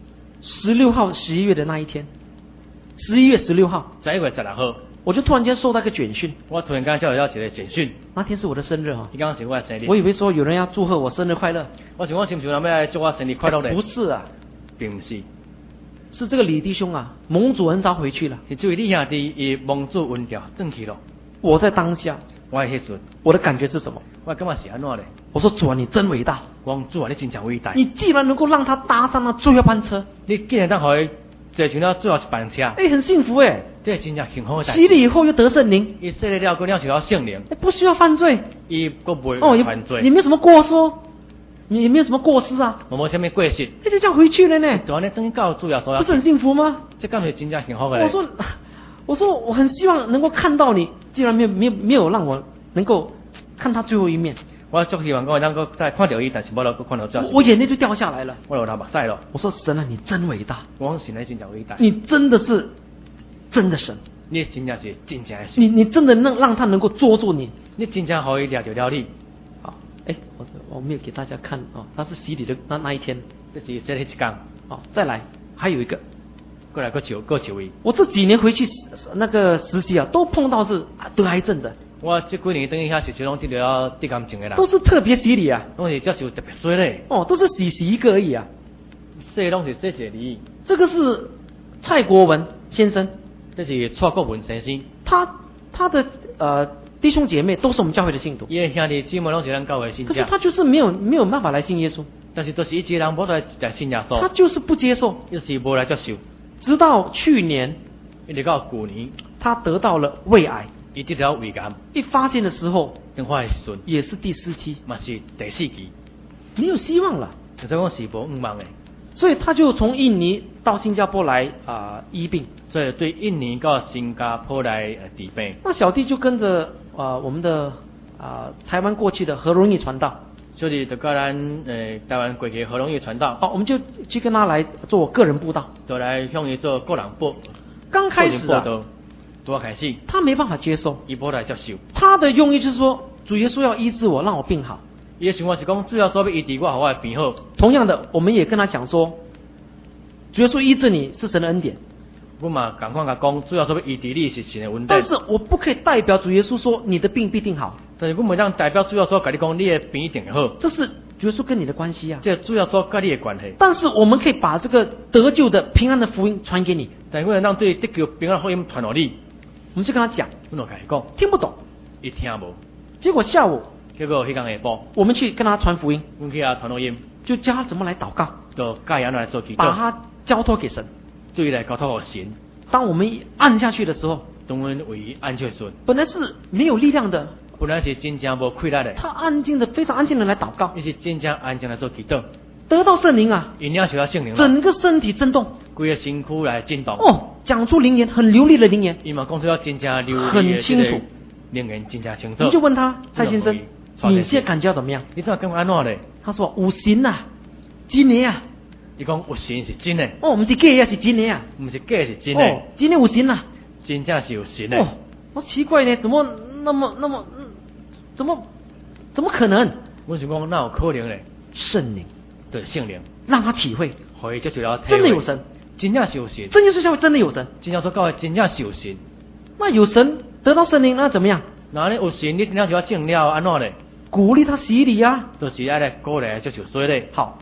S1: 16号11月的那一天，11月16号
S3: 11月16号，
S1: 我就突然间收到一个简讯，
S3: 我突然间接到一个简讯，
S1: 那天是我的生日哈，
S3: 伊刚是我的生日，
S1: 我以为说有人要祝贺我生日快乐，
S3: 我想我是不是有人要来祝我生日快乐呢？
S1: 不是啊，
S3: 并不是，
S1: 是这个李弟兄啊，蒙主恩召回去了，
S3: 是这位李兄弟伊蒙主恩召回去了。
S1: 我在当下，
S3: 我迄阵，
S1: 我的感觉是什么？
S3: 我感觉是安怎呢？
S1: 我说主啊，你真伟大！
S3: 我讲主啊，你真正伟大！
S1: 你既然能够让他搭上那最后班车，
S3: 你竟然当互伊坐上了最后一班车，
S1: 很幸福哎！
S3: 这真正幸福的代志。
S1: 洗礼以后又得圣灵，
S3: 伊洗礼了，过了就了圣灵，
S1: 不需要犯罪，
S3: 伊佫袂犯罪，
S1: 也没有什么过错，也没有什么过失啊，
S3: 无什么过失，
S1: 就这样回去了呢。
S3: 就安尼等于到主耶稣，
S1: 不是很幸福吗？
S3: 这敢是真正幸福的。
S1: 我说我很希望能够看到你，既然没有让我能够看他最后一面，
S3: 我足希望我能够再看到伊，但是无能够看到最后。
S1: 我眼泪就掉下来了，
S3: 我流目屎了。
S1: 我说神啊，你真伟大！
S3: 我讲神啊，真正伟大！
S1: 你真的是真的神，
S3: 你真正是真正的神。
S1: 你真的让他能够捉住你，
S3: 你真正可以掠着了你。
S1: 好，我没有给大家看哦，他是洗礼的那一天，
S3: 这是洗礼一天。
S1: 好，再来还有一个。
S3: 过来，过一位。
S1: 我这几年回去那个实习啊，都碰到是得癌症的。
S3: 我这几年等于遐是拢得了得癌症的人。
S1: 都是特别洗礼啊。
S3: 拢是接受特别水嘞。
S1: 都是洗一个而已啊。
S3: 洗拢是洗一个而已。
S1: 这个是蔡国文先生，
S3: 这是蔡国文先生。
S1: 他的弟兄姐妹都是我们教会的信徒。
S3: 伊的兄弟姊妹拢是咱教会的信者。
S1: 可是他就是没有办法来信耶稣。
S3: 但是就是伊一个人无来信耶稣。
S1: 他就是不接受，
S3: 就是无来接受。
S1: 直到去年，
S3: 一直到去年，
S1: 他得到了胃癌。
S3: 伊得了胃癌。
S1: 一发现的时候，
S3: 发现时
S1: 也是第4期，
S3: 嘛是第4期，
S1: 没有希望了。
S3: 就讲是无希望的。
S1: 所以他就从印尼到新加坡来医病。
S3: 所以对印尼到新加坡来治病。
S1: 那小弟就跟着我们的台湾过去的何荣义传道。
S3: 所以就跟咱台湾过去何荣义传道。
S1: 我们就去跟他来做个人布道，
S3: 就来向伊做个人布。
S1: 刚开始
S3: 多开始，
S1: 他没办法接受，
S3: 伊无来接受。
S1: 他的用意就是说，主耶稣要医治我，让我病好。
S3: 伊的想法是讲，主要所要医治我，互我变好。
S1: 同样的，我们也跟他讲说，主耶稣医治你是神的恩典，
S3: 我嘛共款甲讲，主要所要医治你是神的恩典。
S1: 但是我不可以代表主耶稣说你的病必定好，
S3: 但是我袂当代表主要所甲你讲，你的病一定会好。
S1: 这是主耶稣跟你的关系啊。
S3: 这主要所甲你的关系。
S1: 但是我们可以把这个得救的平安的福音传给你。
S3: 但是我让对得救平安福音传互你，
S1: 我们就跟他讲，
S3: 我就甲伊讲，
S1: 听不懂，
S3: 伊听无。
S1: 结果下午
S3: 结果迄天下晡，
S1: 我们去跟他传福音，
S3: 阮去传福音，
S1: 就教他怎么来祷告，
S3: 就教伊安怎来做祈祷，
S1: 把他交托给神。
S3: 对伊来交托互神。
S1: 当我们一按下去的时候，
S3: 当阮为伊按手时，
S1: 本来是没有力量的，
S3: 本来是真正无气力的，
S1: 他安静的非常安静的来祷告，
S3: 伊是真正安静来做祈祷，
S1: 得到圣灵啊，
S3: 因领受到圣灵，
S1: 整个身体震动，
S3: 规个身躯来震动。
S1: 哦，讲出灵言，很流利的灵言，
S3: 伊嘛讲出了真正流利
S1: 很
S3: 的
S1: 清楚，
S3: 灵言真正清楚。
S1: 我们就问他，蔡先生，你现在感觉到怎么样？
S3: 你怎感觉安怎咧？
S1: 他说有神啊，真的啊。
S3: 伊讲有神是真的，
S1: 哦，不是假的，是真的啊。
S3: 不是假是真的，
S1: 哦，真的有神啊。
S3: 真正是有神的。
S1: 哦，我奇怪呢，怎么怎么可能？
S3: 我想讲哪有可能咧？
S1: 圣灵，
S3: 对圣灵，
S1: 让他体会，
S3: 互伊接触了体会，
S1: 真的有神，
S3: 真正是有神，
S1: 真耶稣教会真的有神。
S3: 真正说教会真正是有神。
S1: 那有神得到圣灵，那怎么样？
S3: 那你有神，你真正就要证了安怎咧？
S1: 鼓励他洗礼啊。
S3: 就是爱来鼓励接受水咧。
S1: 好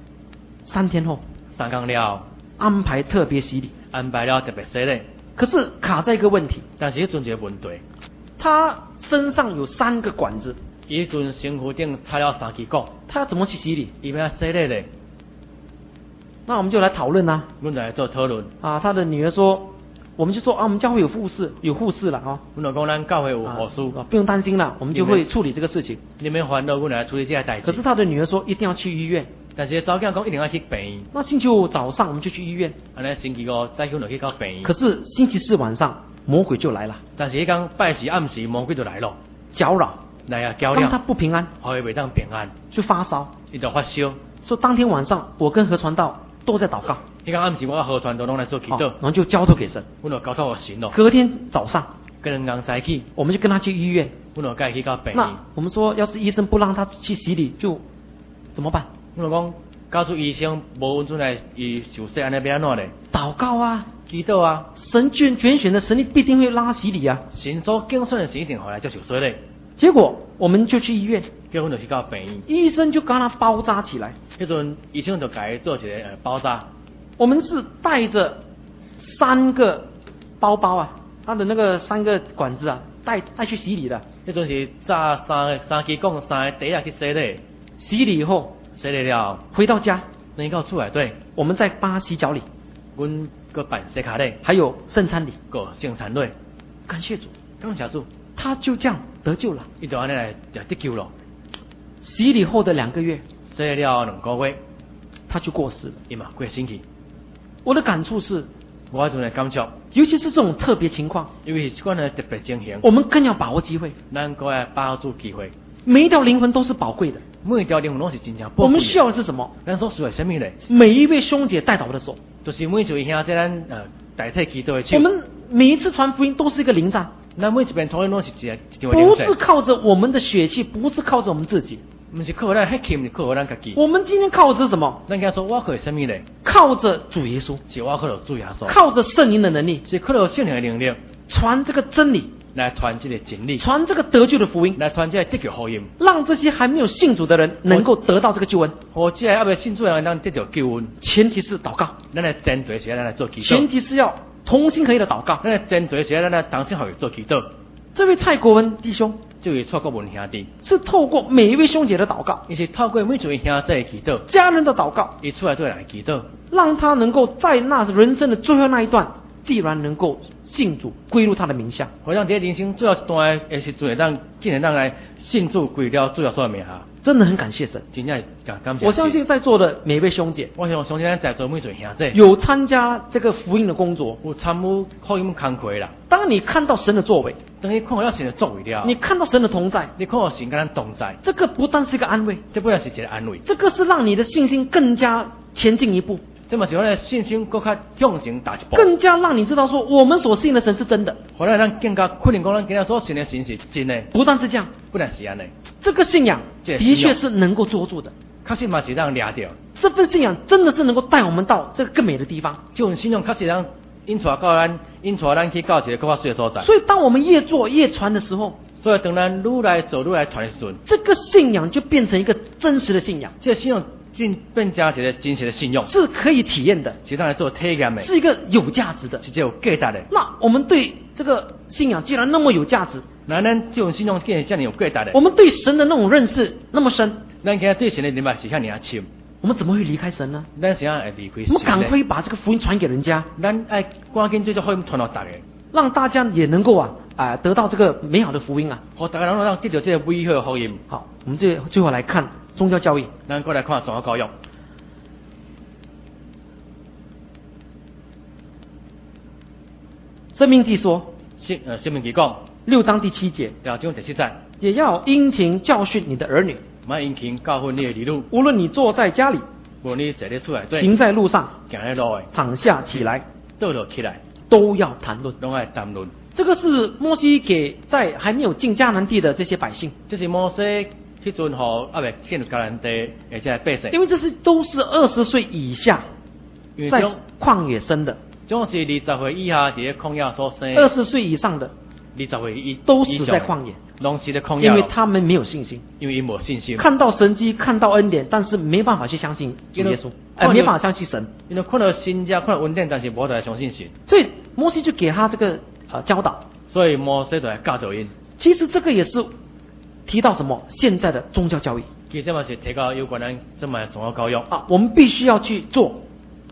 S1: ，3天后
S3: 3天了，
S1: 安排特别洗礼，
S3: 安排了特别洗礼。
S1: 可是卡在一个问题，
S3: 但是迄阵一个问题，
S1: 他身上有3个管子，
S3: 伊迄阵身躯顶插了3支管，
S1: 他要怎么去洗礼？
S3: 伊要洗礼咧。
S1: 那我们就来讨论啊。
S3: 阮就来做讨论。
S1: 啊，他的女儿说，我们就说啊，我们教会有护士了啊。
S3: 阮就讲咱教会有护士，
S1: 不用担心了，我们就会处理这个事情。
S3: 你免烦恼，阮来处理这个代志。
S1: 可是他的女儿说一定要去医院，
S3: 但是早囝讲一定要去病院。
S1: 那星期五早上我们就去医院，
S3: 安尼星期五早起就去到病院。
S1: 可是星期四晚上魔鬼就来了，
S3: 但是迄天拜四暗时魔鬼就来了，
S1: 搅扰，
S3: 来啊搅
S1: 让他
S3: 了，
S1: 不平安，
S3: 互伊袂当平安，
S1: 就发烧。
S3: 伊就发烧。
S1: 说当天晚上我跟何传道都在祷告，
S3: 迄天暗时我和传道拢来做祈祷，
S1: 然后就交托给神。
S3: 阮就交托互神咯。
S1: 隔天早上
S3: 跟人讲早起，
S1: 我们就跟他去医院。
S3: 阮就带伊去到病院。
S1: 那我们说，要是医生不让他去洗礼，就怎么办？
S3: 阮就讲，告诉医生无允准来伊受洗，安尼要安怎咧？
S1: 祷告啊，
S3: 祈祷啊，
S1: 神拣选的神力必定会让他洗礼啊。
S3: 神所拣选的神一定互来接受洗咧。
S1: 结果我们就去医院，
S3: 叫阮就去到病院，
S1: 医生就帮他包扎起来。
S3: 迄阵医生就甲伊做一个包扎。
S1: 我们是带着3个包包啊，他的那个3个管子啊，带去洗礼的。
S3: 迄阵是炸3支管3个底啊去洗礼，
S1: 洗礼以后
S3: 洗礼了，
S1: 回到家，
S3: 等伊到厝内底，
S1: 我们再帮他洗脚礼，
S3: 阮搁办洗脚礼，
S1: 还有圣餐礼。
S3: 搁圣餐礼。
S1: 感谢主，
S3: 感谢主，
S1: 他就这样得救了。
S3: 伊就安尼来就得救了。
S1: 洗礼后的2个月，
S3: 洗了2个月，
S1: 他就过世了。
S3: 伊嘛过身去。
S1: 我的感触是，
S3: 我迄阵的感触，
S1: 尤其是这种特别情况，
S3: 因为是这款的特别情形，
S1: 我们更要把握机会。
S3: 咱搁要把握住机会。
S1: 每一条灵魂都是宝贵的，
S3: 每一条灵魂拢是真正宝贵的。
S1: 我们需要的是什么？
S3: 咱所需要什么咧？
S1: 每一位兄姐带祷的手，
S3: 就是每一位兄弟咱代替祈祷的手。
S1: 我们每一次传福音都是一个临战，
S3: 咱每一遍传福音拢是一场
S1: 不是靠着我们的血气，不是靠着我们自己，
S3: 不是靠咱血气，不是靠咱家己。
S1: 我们今天靠的是什么？
S3: 咱讲说，我靠什么咧？
S1: 靠着主耶稣，
S3: 是我靠着主耶稣，
S1: 靠着圣灵的能力，
S3: 是靠着圣灵的能力
S1: 传这个真理，
S3: 来传这个真理，
S1: 传这个得救的福音，
S3: 来传这个得救福音，
S1: 让这些还没有信主的人能够得到这个救恩。
S3: 或者还未信主的人能得到救恩。
S1: 前提是祷告，
S3: 咱来针对是咱来做祈祷。
S1: 前提是要同心合意的祷告。
S3: 咱来针对是咱来同心合意做祈祷。
S1: 这位蔡国文弟兄，
S3: 这位蔡国文兄弟，
S1: 是透过每一位兄姐的祷告，
S3: 伊是透过每一位兄弟的祈祷，
S1: 家人的祷告，
S3: 伊出来对人祈祷，
S1: 让他能够在那人生的最后那一段，既然能够信主归入他的名下，
S3: 好像伫人生最后一段的时阵，竟然让来信主归了主耶稣的名下，
S1: 真的很感谢神。
S3: 真正感谢。
S1: 我相信在座的每一位兄姐，
S3: 我相信咱在座每一位兄弟
S1: 有参加这个福音的工作，
S3: 有参与福音工课啦。
S1: 当你看到神的作为，
S3: 等你看到神的作为了，
S1: 你看到神的同在，
S3: 你看到神跟咱同在，
S1: 这个不但是一个安慰，
S3: 这本来是一个安慰，
S1: 这个是让你的信心更加前进一步，
S3: 这嘛是咱的信心更加向前踏一步，
S1: 更加让你知道说我们所信的神是真的。
S3: 后来咱更加确定讲咱今日所信的神是真的。
S1: 不但是这样，
S3: 不但是安尼。
S1: 这个信仰
S3: 这个
S1: 的确是能够捉住的，
S3: 确实嘛是让抓到，
S1: 这份信仰真的是能够带我们到这个更美的地方。
S3: 这种信仰确实让引带咱去到一个更加水的所在。
S1: 所以当我们越做越传的时候，
S3: 所以当咱愈来做愈来传的时阵，
S1: 这个信仰就变成一个真实的信仰，
S3: 这个信仰变成一个真实的信用，
S1: 是可以体验的，
S3: 是咱来做体验的，
S1: 是一个有价值的，
S3: 是有价值的。
S1: 那我们对这个信仰既然那么有价值，
S3: 那咱这种信仰既然这样有价值的，
S1: 我们对神的那种认识那么深，
S3: 咱今日对神的明白是遐尔深，
S1: 我们怎么会离开神呢？
S3: 咱怎样会离开神呢？
S1: 我们赶快把这个福音传给人家，
S3: 咱爱赶紧做福音传到大家，
S1: 让大家也能够得到这个美好的福音啊！
S3: 和大家能让得到这个美好的福音。
S1: 好，我们最后来看宗教教育。
S3: 咱过来看宗教教育。
S1: 申命记说，
S3: 申命记讲
S1: 6章第7节，
S3: 6章第7节，
S1: 也要殷勤教训你的儿女，
S3: 莫殷勤教训你的儿女，
S1: 无论你坐在家里，
S3: 无论你坐咧厝内底，
S1: 行在路上，
S3: 行咧路的，
S1: 躺下起来，
S3: 倒落起来，
S1: 都要谈论。
S3: 拢爱谈论。
S1: 这个是摩西给在还没有进迦南地的这些百姓，
S3: 这是摩西迄阵互未进入迦南地的这些百姓，
S1: 因为都是20岁以下在旷野生的，
S3: 总是20岁以下伫咧旷野所生
S1: ，20岁以上的
S3: 20岁以
S1: 都死在旷野，
S3: 拢死在旷野，
S1: 因为他们没有信心，
S3: 因为伊无信心，
S1: 看到神迹，看到恩典，但是没办法去相信主耶稣，没办法相信神，
S3: 因为看到神迹，看到恩典，但是无得来相信神，
S1: 所以摩西就给他这个教导，
S3: 所以摩西就来教导因。
S1: 其实这个也是提到什么现在的宗教教育，
S3: 其实这嘛是提到有关咱这么宗教教育
S1: 我们必须要去做，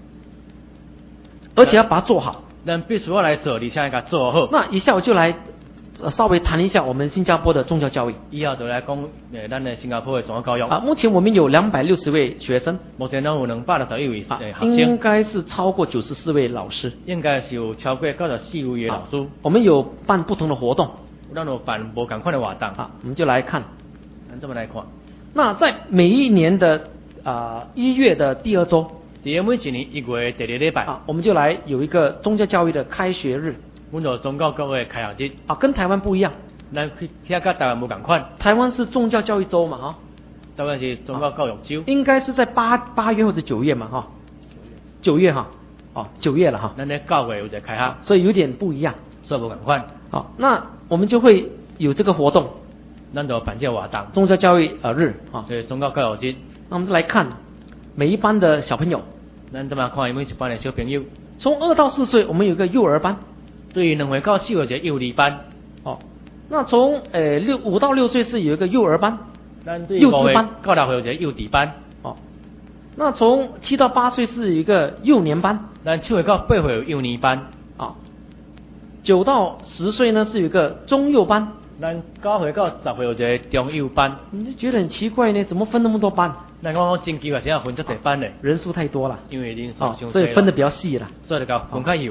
S1: 而且要把它做好。
S3: 咱必须要来做，而且要做好。
S1: 那以下我就来稍微谈一下我们新加坡的宗教教育。
S3: 以后就来讲咱的新加坡的宗教教育。
S1: 目前我们有260位学生，
S3: 目前咱有261位学
S1: 应
S3: 生，
S1: 该是超过94位老师，
S3: 应该是有超过94位的老师。
S1: 我们有办不同的活动，
S3: 咱有办无同款的活动。
S1: 我们就来看，
S3: 咱这么来看。
S1: 那在每一年的1月的第2周，
S3: 每一年1月第2礼拜，
S1: 我们就来有一个宗教教育的开学日。
S3: 阮就宗教教育的开学日。
S1: 跟台湾不一样。
S3: 咱去遐甲台湾无共款。
S1: 台湾是宗教教育周嘛，
S3: 台湾是宗教教育周。
S1: 应该是在8月或者9月嘛，9月9月了
S3: 咱在9月有在开学，
S1: 所以有点不一样，
S3: 所以无共款。
S1: 好，那我们就会有这个活动，
S3: 咱就办这活动。
S1: 宗教教育日
S3: 对，宗教教育日。
S1: 那我们来看每一班的小朋友。
S3: 咱这么看每一班的小朋友。
S1: 从2到4岁，我们有一个幼儿班。
S3: 对，2岁到4岁有一个幼儿班。
S1: 那从5到6岁是有一个幼儿班。
S3: 咱对
S1: 幼稚班。
S3: 到6岁有一个幼稚班。
S1: 那从7到8岁是有一个幼年班。
S3: 咱7岁到8岁有幼年班。
S1: 9到10岁呢是有一个中幼班。
S3: 咱9岁到10岁有一个中幼班。
S1: 你就觉得很奇怪呢，怎么分那么多班？
S3: 咱讲真奇怪，怎样分这多班呢？
S1: 人数太多了，
S3: 因为人数太多，
S1: 所以分的比较细了。
S3: 所以就搞分开有。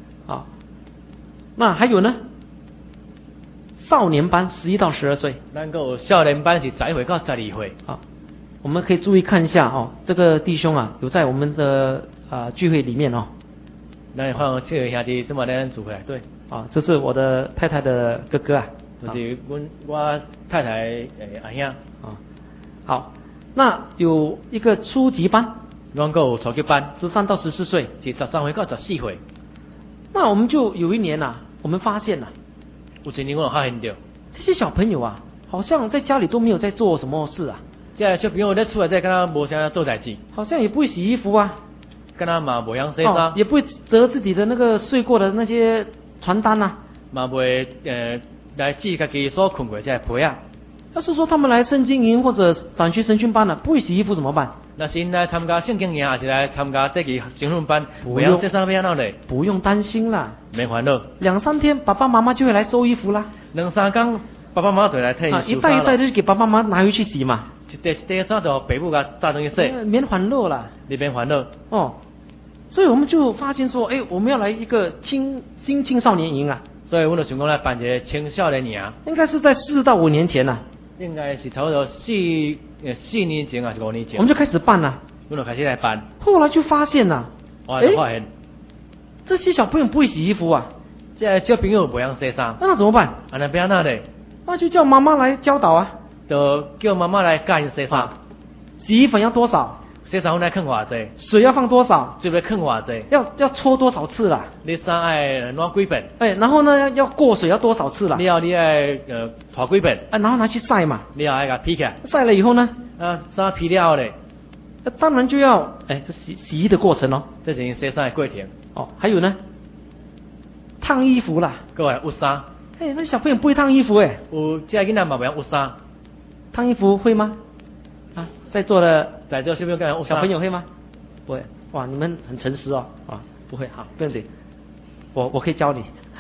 S1: 那还有呢？少年班11到12岁。
S3: 咱个少年班是11岁到12岁。
S1: 我们可以注意看一下这个弟兄有在我们的聚会里面
S3: 咱看这个兄弟这么咱组回来，对。
S1: 这是我的太太的哥哥
S3: 就是我太太阿兄。
S1: 好，那有一个初级班。
S3: 咱个有初级班
S1: ，13到14岁，
S3: 是13岁到14岁。
S1: 那我们就有一年我们发现
S3: 有一年我发现到，
S1: 这些小朋友好像在家里都没有在做什么事
S3: 这小朋友在厝内底敢若无啥做代志，
S1: 好像也不会洗衣服
S3: 敢若嘛无样洗衫，
S1: 也不会折自己的那个睡过的那些传单
S3: 嘛袂来记家己所困过这被
S1: 要是说他们来圣经营或者短学神训班不会洗衣服怎么办？
S3: 那是来参加圣经营，还是来参加这个神训班？不用洗衫要安怎嘞？
S1: 不用担心啦，
S3: 免烦恼。
S1: 2、3天，爸爸妈妈就会来收衣服啦。
S3: 2、3天，爸爸妈妈就来替你收衫
S1: 一袋一袋就给爸爸妈妈拿回去洗嘛。
S3: 一袋衫就爸母甲带回去洗，
S1: 免烦恼啦。
S3: 你免烦恼。
S1: 所以我们就发现说，我们要来一个青少年营
S3: 所以我就想讲来办一个青少年营。
S1: 应该是在4到5年前
S3: 应该是差不多4年前还是5年前。
S1: 我们就开始办
S3: 我就开始来办。
S1: 后来就发现
S3: 我就发现
S1: 这些小朋友不会洗衣服
S3: 这小朋友不会洗衫，
S1: 那怎么办？
S3: 那变哪嘞？
S1: 那就叫妈妈来教导
S3: 就叫妈妈来教因洗衫
S1: 啊，洗衣粉要多少？
S3: 洗衫粉来放偌济，
S1: 水要放多少？
S3: 水要放偌济，
S1: 要搓多少次啦？
S3: 你衫爱暖几遍，
S1: 然后呢要过水要多少次啦？
S3: 你爱拖几遍，
S1: 然后拿去晒嘛。
S3: 你要爱甲披起来，
S1: 晒了以后呢，
S3: 衫披了咧，
S1: 当然就要这洗衣的过程哦。
S3: 这是因洗衫的过程。
S1: 哦，还有呢，烫衣服啦。
S3: 各位，有衫，
S1: 那小朋友不会烫衣服
S3: 有这囡仔嘛袂晓有衫，
S1: 烫衣服会吗？在座的
S3: 在座小朋友敢有
S1: 小朋友会吗？不会。哇，你们很诚实哦。不会，好，不用紧，我可以教你。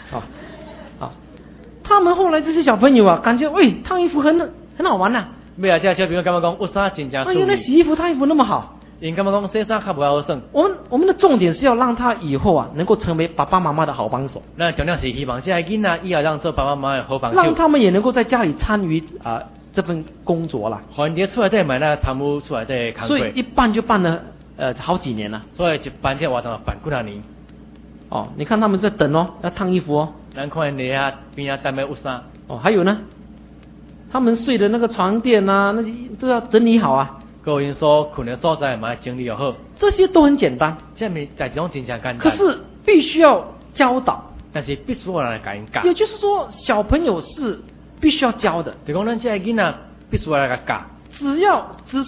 S1: 他们后来这些小朋友感觉烫衣服很好玩呐。
S3: 尾啊，这小朋友感觉讲有衫真正注意。
S1: 原来洗衣服、烫衣服那么好。
S3: 因感觉讲洗衫较无好耍。
S1: 我们的重点是要让他以后能够成为爸爸妈妈的好帮手。
S3: 那重点是希望这些囡仔以后让做爸爸妈妈的好帮手。
S1: 让他们也能够在家里参与这份工作啦。
S3: 好，你出来在买那参与出来在工作。
S1: 所以一办就办了好几年了。
S3: 所以一办这活动办几啊年。
S1: 你看他们在等要烫衣服
S3: 咱看你边啊等要有衫。
S1: 还有呢，他们睡的那个床垫那都要整理好啊。
S3: 各位所困的所在嘛要整理好。
S1: 这些都很简单。
S3: 这面代志拢真正简单。
S1: 可是必须要教导。
S3: 但是必须要来教因教。
S1: 也就是说，小朋友是必须要教的。
S3: 就讲咱这囡仔必须要来教。
S1: 只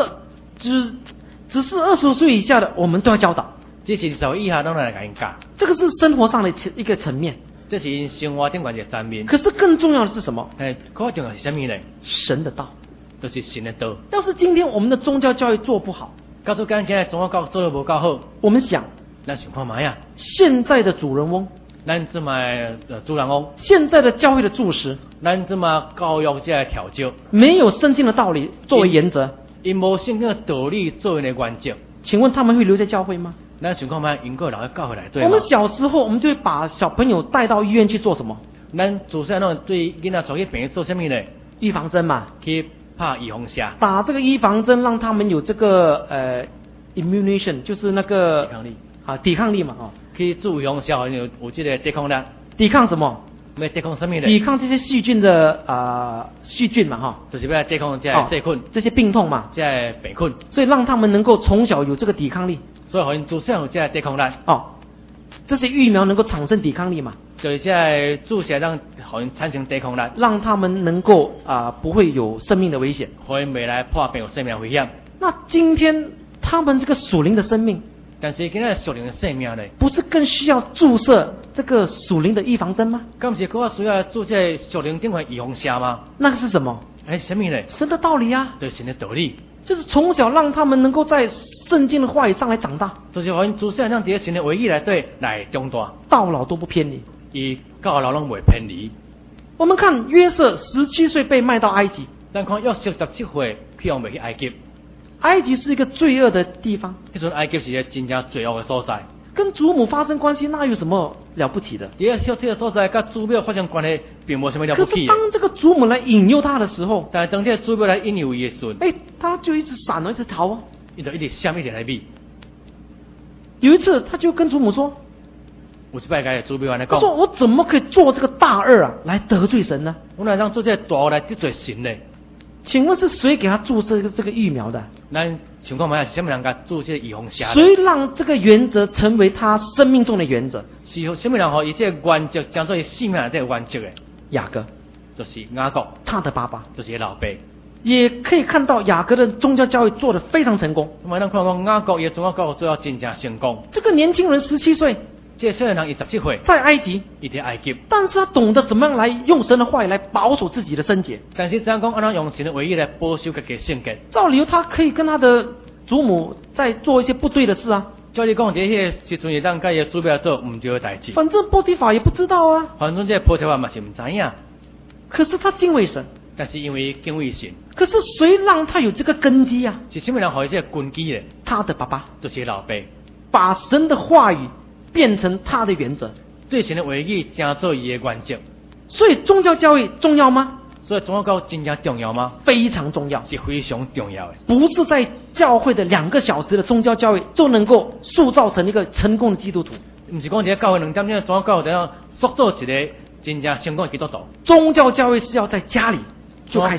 S1: 是20岁以下的，我们都要教导。
S3: 这是20岁以下都来教因教。
S1: 这个是生活上的一个层面。
S3: 这是因生活顶关一个层面。
S1: 可是更重要的是什么？
S3: 更重要是什么呢？
S1: 神的道。
S3: 就是神的道。
S1: 要是今天我们的宗教教育做不好，
S3: 告诉今天宗教教育做得不够好，
S1: 我们想，
S3: 咱想看嘛呀？
S1: 现在的主人翁，
S3: 咱这么主人翁，
S1: 现在的教会的柱石，
S3: 咱这么教育这个调教，
S1: 没有圣经的道理作为原则，
S3: 因无圣经的道理作为的原则，
S1: 请问他们会留在教会吗？
S3: 咱想看嘛？应该留在教会来对吗？
S1: 我们小时候，我们就会把小朋友带到医院去做什么？
S3: 咱自细那对囡仔带去病院做什么呢？
S1: 预防针嘛，
S3: 去打预防针，
S1: 打这个预防针，让他们有这个immunization， 就是那个
S3: 抵抗力
S1: 抵抗力嘛，
S3: 去做预防针有这个抵抗力。
S1: 抵抗什么？
S3: 要抵抗什么呢？
S1: 抵抗这些细菌的细菌嘛，
S3: 就是要抵抗这些细菌，
S1: 这些病痛嘛，
S3: 这些病菌，
S1: 所以让他们能够从小有这个抵抗力。
S3: 所以因自细有这些抵抗力。
S1: 这些疫苗能够产生抵抗力嘛？
S3: 就是这些注射让因产生抵抗力，
S1: 让他们能够不会有生命的危险，
S3: 因未来破病有生命危险。
S1: 那今天他们这个属灵的生命，
S3: 但是今天属灵的生命呢，
S1: 不是更需要注射这个属灵的预防针吗？
S3: 敢不是更需要注射属灵顶块预防针吗？
S1: 那个是什么？
S3: 是什么呢？
S1: 神的道理啊，
S3: 对神的道理，
S1: 就是从小让他们能够在圣经的话语上来长大，
S3: 就是因自细让这些神的话语来长大，
S1: 到老都不偏离，
S3: 伊到老拢袂偏离。
S1: 我们看约瑟17岁被卖到埃及，
S3: 咱看约瑟17岁去往去埃及，
S1: 埃及是一个罪恶的地方，
S3: 迄阵埃及是一个真正罪恶的所在，
S1: 跟祖母发生关系，那有什么了不起的？
S3: 这个所在跟祖庙发生关系，并无什么了不
S1: 可是
S3: 起的。
S1: 当这个祖母来引诱他的时候，
S3: 但是当这个祖庙来引诱伊的时候，
S1: 他就一直闪一直逃
S3: 伊就一直闪一直来避。
S1: 有一次，他就跟祖母说：“
S3: 有一摆甲祖庙安尼
S1: 他
S3: 讲，
S1: 说我怎么可以做这个大恶来得罪神呢？
S3: 我哪让做这个大恶来得罪神呢？
S1: 请问是谁给他注射这个疫苗的？
S3: 咱情况嘛是什么人甲做这个预防针？
S1: 谁让这个原则成为他生命中的原则？
S3: 是什么人以这个原则将做伊性命内底原则的？
S1: 雅各，
S3: 就是雅各，
S1: 他的爸爸，
S3: 就是老爸。
S1: 也可以看到雅各的宗教教育做得非常成功。
S3: 我们看讲雅各伊宗教教育做到真正成功。
S1: 这个年轻人17岁，
S3: 这个小人伊17岁，
S1: 在埃及，
S3: 伊在埃及，
S1: 但是他懂得怎么样来用神的话语来保守自己的圣洁。
S3: 但是怎样讲安怎用神的话语来保守家己圣洁？
S1: 照理由他可以跟他的祖母在做一些不对的事啊。
S3: 照你讲，伫迄个时阵，当甲伊祖庙做唔对的代志。
S1: 反正波提法也不知道啊。
S3: 反正这波提法嘛是唔知影。
S1: 可是他敬畏神。
S3: 但是因为敬畏神。
S1: 可是谁让他有这个根基啊？
S3: 是什么人给这个根基呢？
S1: 他的爸爸，
S3: 就是老爸，
S1: 把神的话语变成他的原则，
S3: 对神的话语成做伊的原则。
S1: 所以宗教教育重要吗？
S3: 所以宗教教育真正重要吗？
S1: 非常重要，
S3: 是非常重要的。
S1: 不是在教会的2个小时的宗教教育就能够塑造成一个成功的基督徒。
S3: 不是讲伫教会2点钟的宗教教育，等样塑造一个真正成功的基督徒。
S1: 宗教教育是要在家里就开始。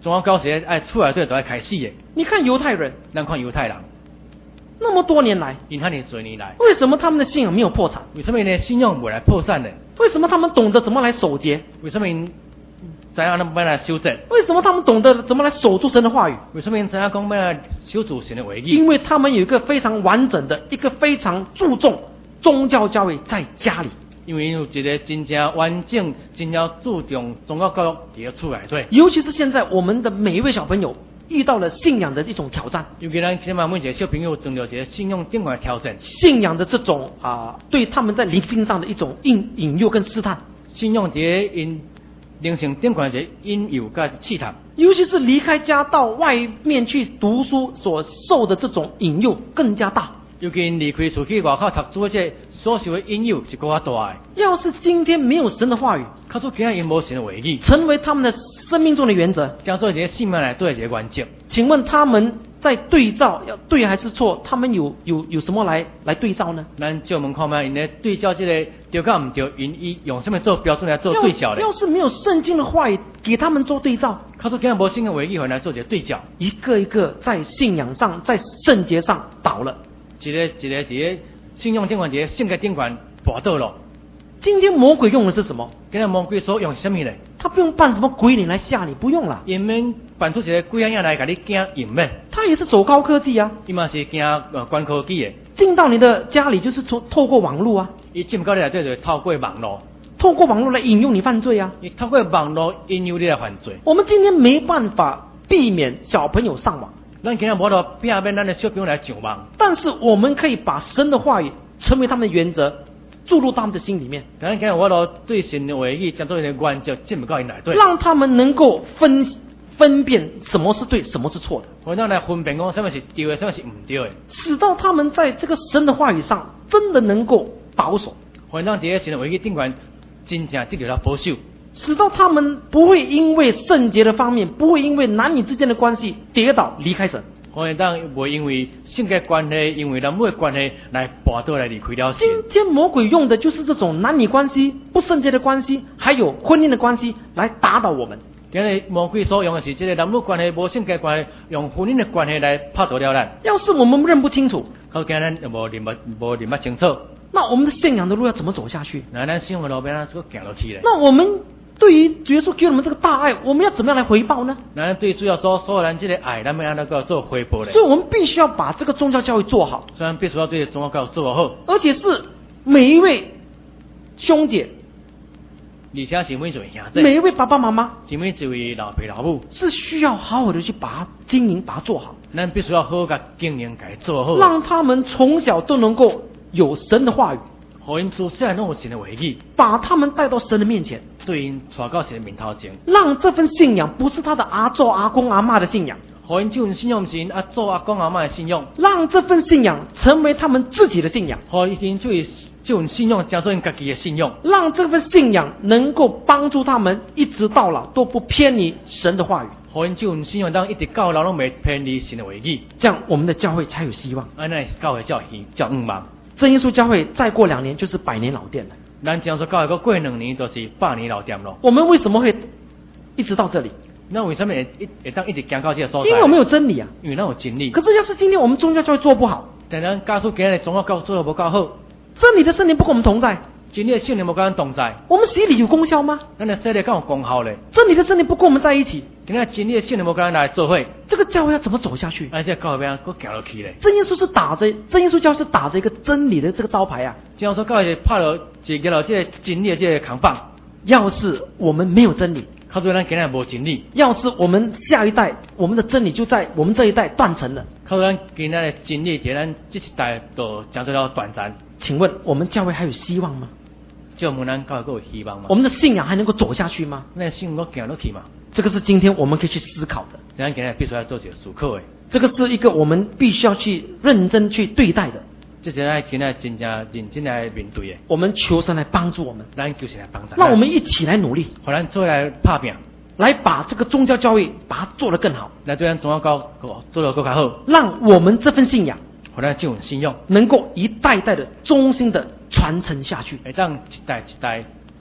S3: 宗教教是爱出来对就爱开始的。
S1: 你看犹太人
S3: 咱看犹太人，
S1: 那么多年来，
S3: 因遐尼多年来，
S1: 为什么他们的信仰没有破产？
S3: 为什么呢？信仰未来破产呢？
S1: 为什么他们懂得怎么来守节？
S3: 为什么因知影咱要来修正？
S1: 为什么他们懂得怎么来守住神的话语？
S3: 为什么因知影讲要来守住神的话语？
S1: 因为他们有一个非常完整的、一个非常注重宗教教育在家里。
S3: 因为有一个真正完整、真正注重宗教教育伫厝内底。
S1: 尤其是现在我们的每一位小朋友遇到了信仰的一种挑战，
S3: 尤其咱起码每一个小朋友遇到一个信仰顶悬的挑战，
S1: 信仰的这种对他们在灵性上的一种引诱跟试探，
S3: 信仰伫因灵性顶悬一个引诱甲试探。
S1: 尤其是离开家到外面去读书所受的这种引诱更加大。
S3: 尤其因离开厝去外口读书，这所受的引诱是更加大的。
S1: 要是今天没有神的话语，
S3: 可是今日因无神的话语，
S1: 成为他们的生命中的原则，
S3: 将做一个生命内底的一个原则。
S1: 请问他们在对照要对还是错？他们有什么来对照呢？
S3: 咱就问看卖，因咧对照这个对甲唔对，因用什么做标准来做对照咧？
S1: 要是没有圣经的话语给他们做对照，
S3: 可是今日无神的话语，来做一个对照，
S1: 一个一个在信仰上、在圣洁上倒了。
S3: 一个伫个信仰顶悬，伫个性格顶悬跋倒咯。
S1: 今天魔鬼用的是什么？
S3: 今日魔鬼所用什么呢？
S1: 他不用扮什么鬼脸来吓你，不用了。
S3: 因免扮出一个鬼样来给你惊，因免。
S1: 他也是走高科技啊，
S3: 伊嘛是惊高科技的。
S1: 进到你的家里就是透过网络啊，
S3: 伊进到你内底就透过网络，
S1: 透过网络来引诱你犯罪啊。
S3: 伊透过网络引诱你来犯罪。
S1: 我们今天没办法避免小朋友上网，
S3: 咱今日无得避免咱的小朋友来上网，
S1: 但是我们可以把神的话语成为他们的原则，注入他们的心里面。
S3: 咱今日我得对神的话语将做一个原则进入到因内底，
S1: 让他们能够分辨什么是对，什么是错的，
S3: 互咱来分辨讲什么是对的，什么是唔对的，
S1: 使到他们在这个神的话语上真的能够保守，
S3: 互咱伫个神的话语顶悬真正得到了保守，
S1: 使到他们不会因为圣洁的方面，不会因为男女之间的关系跌倒离开神。
S3: 互咱袂因为性格关系，因为男女的关系来跋倒来离开了神。
S1: 今天魔鬼用的就是这种男女关系、不圣洁的关系，还有婚姻的关系来打倒我们。
S3: 今日魔鬼所用的是这个男女关系、无性格关系，用婚姻的关系来拍倒了咱。
S1: 要是我们认不清楚，
S3: 可今咱又无认捌清楚，
S1: 那我们的信仰的路要怎么走下去？
S3: 那咱信仰的路边啊，做行落去咧。
S1: 那我们对于耶稣给我们这个大爱，我们要怎么样来回报呢？
S3: 咱对主要所有人这个爱，咱们要能够做回报咧。
S1: 所以我们必须要把这个宗教教育做好，
S3: 虽然必须要对宗教教育做好，
S1: 而且是每一位兄姐、
S3: 而且是每一位兄弟，
S1: 每一位爸爸妈妈
S3: 是每一位老爸老母，
S1: 是需要好好的去把它经营，把它做好，
S3: 咱必须要好好甲经营，甲做好，
S1: 让他们从小都能够有神的话语，
S3: 互因自细拢有神的话语，
S1: 把他们带到神的面前，
S3: 对因带到神的面头前，
S1: 让这份信仰不是他的阿祖、阿公、阿嬷的信仰，
S3: 互因这份信仰不是因阿祖、阿公、阿嬷的信仰，
S1: 让这份信仰成为他们自己的信仰，
S3: 互因这份信仰当做因家己的信仰，
S1: 让这份信仰能够帮助他们一直到老都不偏离神的话语，
S3: 互因这份信仰当一直到老拢袂偏离神的话语，
S1: 这样我们的教会才有希望。
S3: 安尼教会叫愿望。
S1: 真耶稣教会再过2年就是100年老店了。
S3: 咱将说教会过2年就是100年老店咯。
S1: 我们为什么会一直到这里？
S3: 那为什么会当一直行到这个所在？
S1: 因为我们有真理啊。
S3: 因为咱有真理。
S1: 可是要是今天我们宗教教育做不好，
S3: 但咱假使今日宗教教育做得不够好，
S1: 真理的圣灵不跟我们同在，
S3: 真理的圣灵无跟咱同在，
S1: 我们洗礼有功效吗？
S3: 咱的洗礼敢有功效咧？
S1: 真理的圣灵不跟我们在一起，
S3: 今日真理的圣灵无跟咱来做伙，
S1: 这个教会要怎么走下去？
S3: 而且教会边佫行落去咧。
S1: 真耶稣教是打着一个真理的这个招牌啊。
S3: 这样说教会是拍了这个这个真理的这个扛棒。
S1: 要是我们没有真理，
S3: 靠住咱今日无真理，
S1: 要是我们下一代，我们的真理就在我们这一代断层了。
S3: 靠住咱今日的真理，在咱这一代就将做了断层。
S1: 请问我们教会还有希望吗？
S3: 就问咱教会佫有希望吗？
S1: 我们的信仰还能够走下去吗？
S3: 那信仰佫行落去嘛？
S1: 这个是今天我们可以去思考的。
S3: 咱今日必须要做一个思考的。
S1: 这个是一个我们必须要去认真去对待的。
S3: 这是咱今日真正认真来面对的。
S1: 我们求神来帮助我们，
S3: 咱求神来帮助。
S1: 让我们一起来努力，
S3: 互咱做来拍拼，
S1: 来把这个宗教教育把它做得更好，
S3: 来对咱宗教教做得更加好，
S1: 让我们这份信仰
S3: 互咱这种信仰
S1: 能够一代代的忠心的传承下去。
S3: 会当一代一代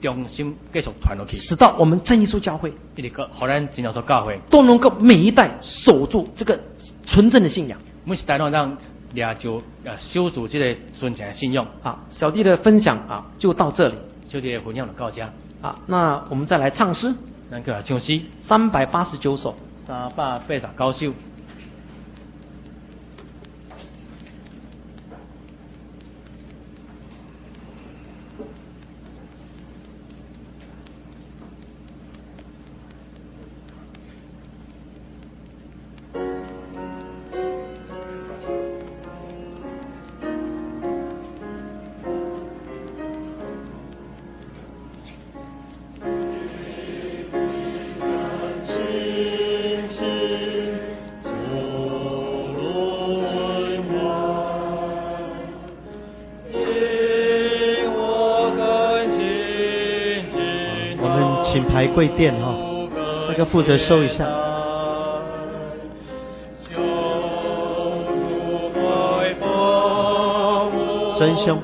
S3: 忠心继续传落去，
S1: 使到我们真耶稣教会
S3: 一直个互咱真耶稣教会，
S1: 都能够每一代守住这个纯正的信仰。
S3: 每一代都让抓住守住这个纯正的信仰。
S1: 小弟的分享就到这里。
S3: 小弟的分享就到这。
S1: 那我们再来唱诗。
S3: 咱就来唱诗
S1: 389首。
S3: 389首。
S4: 请排跪垫那个负责收一下。真凶。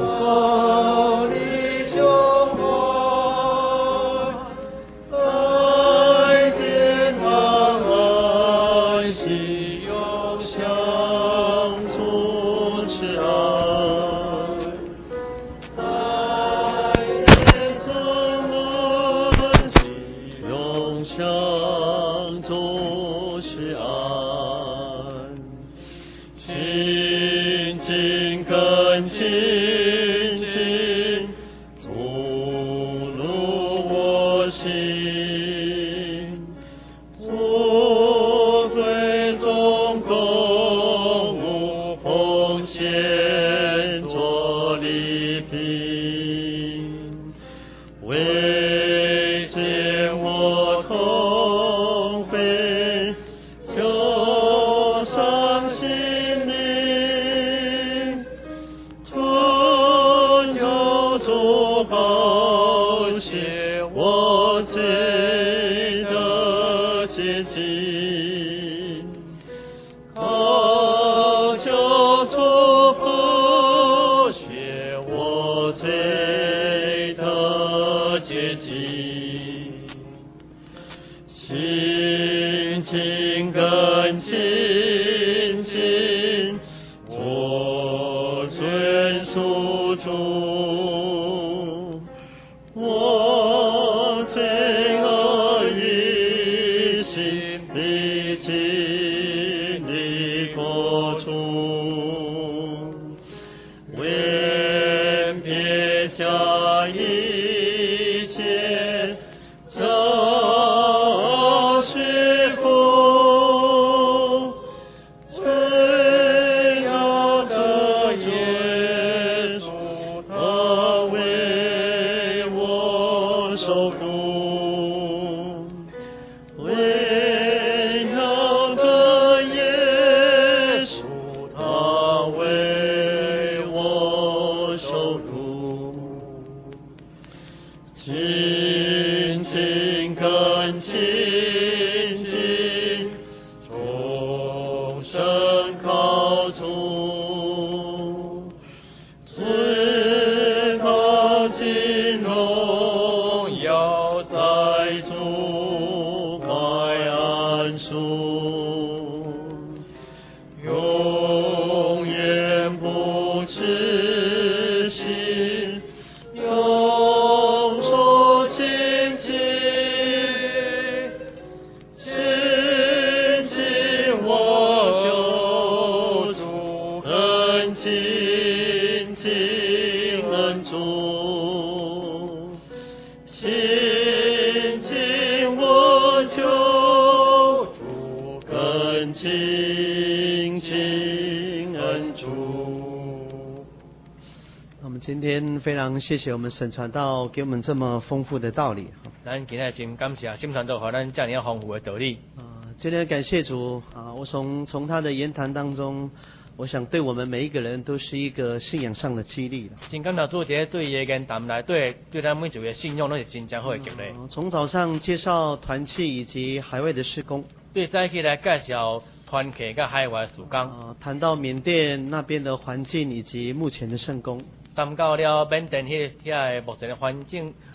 S4: 今天非常谢谢我们沈传道给我们这么丰富的道理。
S3: 咱今天真感谢沈传道给咱这样丰富的道理。
S4: 今天感谢主我从他的言谈当中，我想对我们每一个人都是一个信仰上的激励。
S3: 真感谢主对伊的言谈来对咱每一个信仰都是真正好的激励。
S4: 从早上介绍团契以及海外的事工，
S3: 对早起来介绍团契跟海外的事工，
S4: 谈到缅甸那边的环境以及目前的圣工。
S3: 谈到了缅甸迄个目前的环境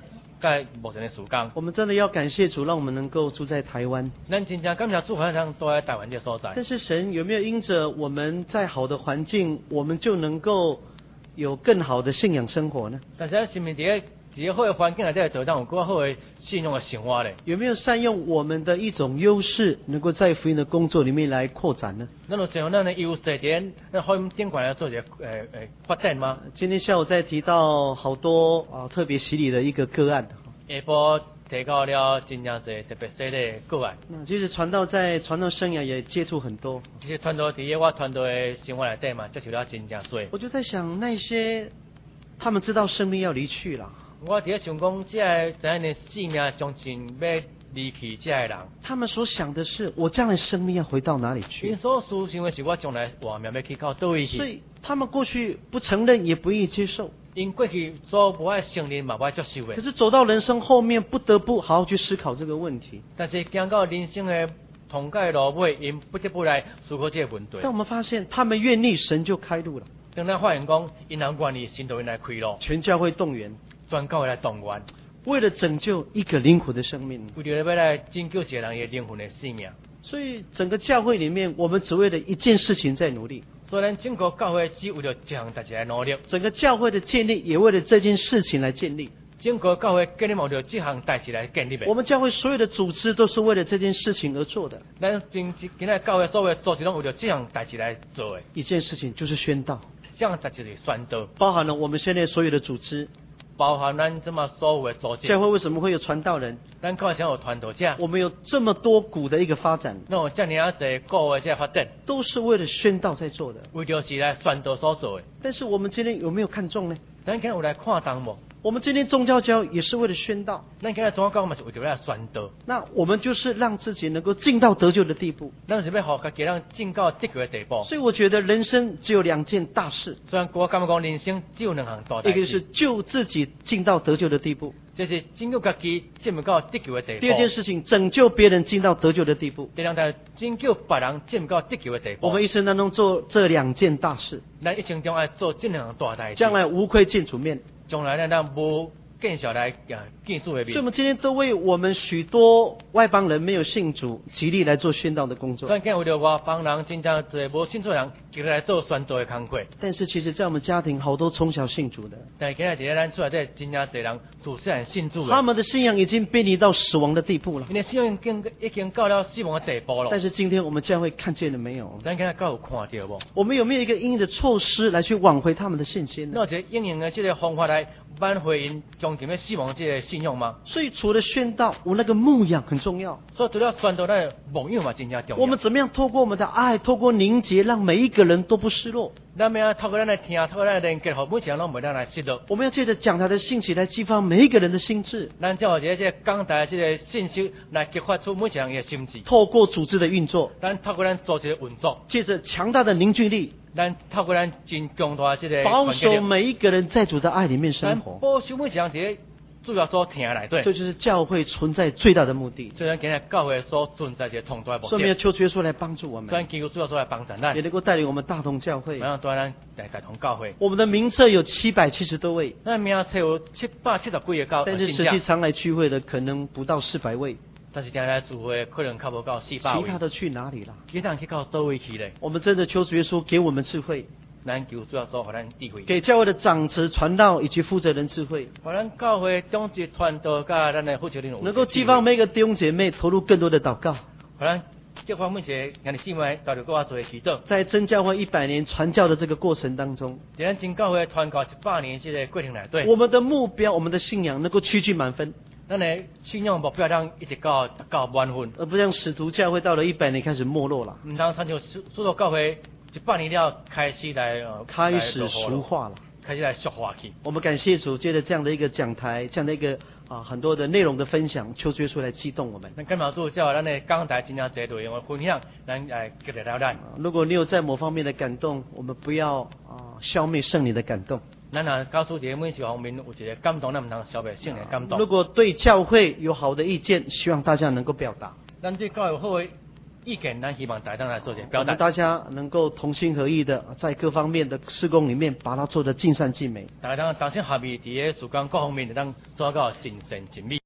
S3: 甲目前的时间。
S4: 我们真的要感谢主，让我们能够住在台湾。
S3: 咱真正感谢主，好像都在台湾这个所在。
S4: 但是神有没有因着我们在好的环境，我们就能够有更好的信仰生活呢？
S3: 但是咱是不是在好的环境内底得到有更好的信用的生活咧？
S4: 有没有善用我们的一种优势，能够在福音的工作里面来扩展呢？
S3: 咱有善用咱的优势点，咱福音顶管来做一个发展吗？
S4: 今天下午再提到好多特别洗礼的一个个案。
S3: 下晡提到了真正侪特别犀利的个案。
S4: 那其实传道在传道生涯也接触很多。
S3: 其实传道伫我传道的生活内底嘛，接触了真正多。
S4: 我就在想，那些他们知道生命要离去了。
S3: 我伫咧想讲，这个知影的性命将近要离去这个人，
S4: 他们所想的是，我将来生命要回到哪里去？
S3: 因所思想的是我将来活命要去到倒位去。
S4: 所以他们过去不承认，也不愿意接受。
S3: 因过去所无爱承认嘛，无爱接受的。
S4: 可是走到人生后面，不得不好好去思考这个问题。
S3: 但是行到人生的通界路尾，因不得不来思考这个问题。
S4: 但我们发现，他们愿意，神就开路了。
S3: 当咱发现讲，因若愿意，神就会来开路。
S4: 全教会动员，
S3: 全教会来动员，
S4: 为了拯救一个灵魂的生命，
S3: 为了要来拯救一个人的灵魂的性命。
S4: 所以整个教会里面，我们只为了一件事情在努力。
S3: 所以咱整个教会只为了这项代志来努力。
S4: 整个教会的建立也为了这件事情来建立。
S3: 整个教会建立为了这项代志来建立的。
S4: 我们教会所有的组织都是为了这件事情而做的。
S3: 咱今仔教会所有的组织拢为了这项代志来做的。
S4: 一件事情就是宣道。
S3: 这项代志是宣道，
S4: 包含了我们现在所有的组织。
S3: 包含咱这么所有的组织。
S4: 教会为什么会有传道人？
S3: 咱教会想有传道者。
S4: 我们有这么多股的一个发展，
S3: 那有这么啊侪股的这发展，
S4: 都是为了宣道在做的，
S3: 为了是来宣道所做的。
S4: 但是我们今天有没有看重呢？
S3: 咱今日有来看重无？
S4: 我们今天宗教教也是为了宣道，
S3: 咱今日宗教教嘛是为了来宣道。
S4: 那我们就是让自己能够进到得救的地步。
S3: 咱是要互家己让进到得救的地步。
S4: 所以我觉得人生只有两件大事。
S3: 虽然我感觉讲人生只有两项大事，
S4: 一个是救自己进到得救的地步，
S3: 这是拯救家己进到得救的地步。
S4: 第二件事情，拯救别人进到得救的地步。
S3: 第二件拯救别人进到得救的地步。
S4: 我们一生当中做这两件大事，
S3: 咱一生中爱做这两项大代志，
S4: 将来无愧见主面。
S3: 将来咱无更小来见主的面。
S4: 所以我们今天都为我们许多外邦人没有信主，极力来做宣道的工作。
S3: 所以今日为了外邦人真正侪无信主的人，极力来做宣道的工作。
S4: 但是其实在我们家庭，好多从小信主的，
S3: 但是今日在咱出来这真正侪人自然信主的，
S4: 他们的信仰已经偏离到死亡的地步了。
S3: 因为信仰已经到了死亡的地步了。
S4: 但是今天我们教会看见了没有？
S3: 咱今日有看到无？
S4: 我们有没有一个应应的措施来去挽回他们的信心呢？
S3: 那有一个应用的这个方法来挽回因将前面死亡这个信仰吗？
S4: 所以除了宣道，我那个牧养很重要。
S3: 所以除了宣道，那牧养嘛真正重要。
S4: 我们怎么样透过我们的爱，透过凝结，让每一个人都不失落？
S3: 咱要透过咱的听，透过咱的连接，互每一个人拢袂当来失落。
S4: 我们要借着讲台的兴起来激发每一个人的心智。
S3: 咱就有一个讲台这个信息来激发出每一个人的心智。
S4: 透过组织的运作，
S3: 咱透过咱组织的运作，
S4: 借着强大的凝聚力，
S3: 咱透过咱真强大这个
S4: 保守每一个人在主的爱里面生活，
S3: 保守每一个人在主要所听来对。
S4: 这就是教会存在最大的目的。
S3: 所以咱今日教会所存在的重大的目的。
S4: 所以要求主耶稣来帮助我们，
S3: 所以求主要说来帮助咱，
S4: 也能够带领我们大同教会。
S3: 然后带咱大同教会。
S4: 我们的名册有770多位，
S3: 咱名册有770几个教，
S4: 但是实际常来聚会的可能不到400位。
S3: 但是今日聚会可能较无到400位。
S4: 其他的去哪里了？
S3: 其他人去到倒位去咧？
S4: 我们真的求主耶稣给我们智慧。
S3: 咱求主要说，互咱智慧，
S4: 给教会的长子、传道以及负责人智慧，
S3: 互咱教会长子传道甲咱的负责人
S4: 能够激发每个弟兄姐妹投入更多的祷告，
S3: 互咱激发每一个兄弟姊妹投入更多的祈祷。
S4: 在真教会100年传教的这个过程当中，
S3: 在咱真教会传教100年这个过程内底，
S4: 我们的目标、我们的信仰能够趋近满分。
S3: 咱的信仰目标让一直到满分，
S4: 而不像使徒教会到了100年开始没落了，
S3: 唔通参照使徒教会100年了开始来
S4: 开始俗化了，
S3: 开始来俗化去。
S4: 我们感谢主，借着这样的一个讲台，这样的一个很多的内容的分享，求主耶稣来激动我们。
S3: 咱感谢主，叫咱的讲台真正侪内容的分享，咱来激励到咱。
S4: 如果你有在某方面的感动，我们不要消灭圣灵的感动。
S3: 咱若告诉每一个方面有一个感动，咱唔通消灭圣灵的感动。
S4: 如果对教会有好的意见，希望大家能够表达。
S3: 咱对教会有好的意见，咱希望大家来做一个表达
S4: 我们。大家能够同心合意的，在各方面的事工里面，把它做得尽善尽美。
S3: 大家当心下面伫个曙光各方面，当做到尽善尽美。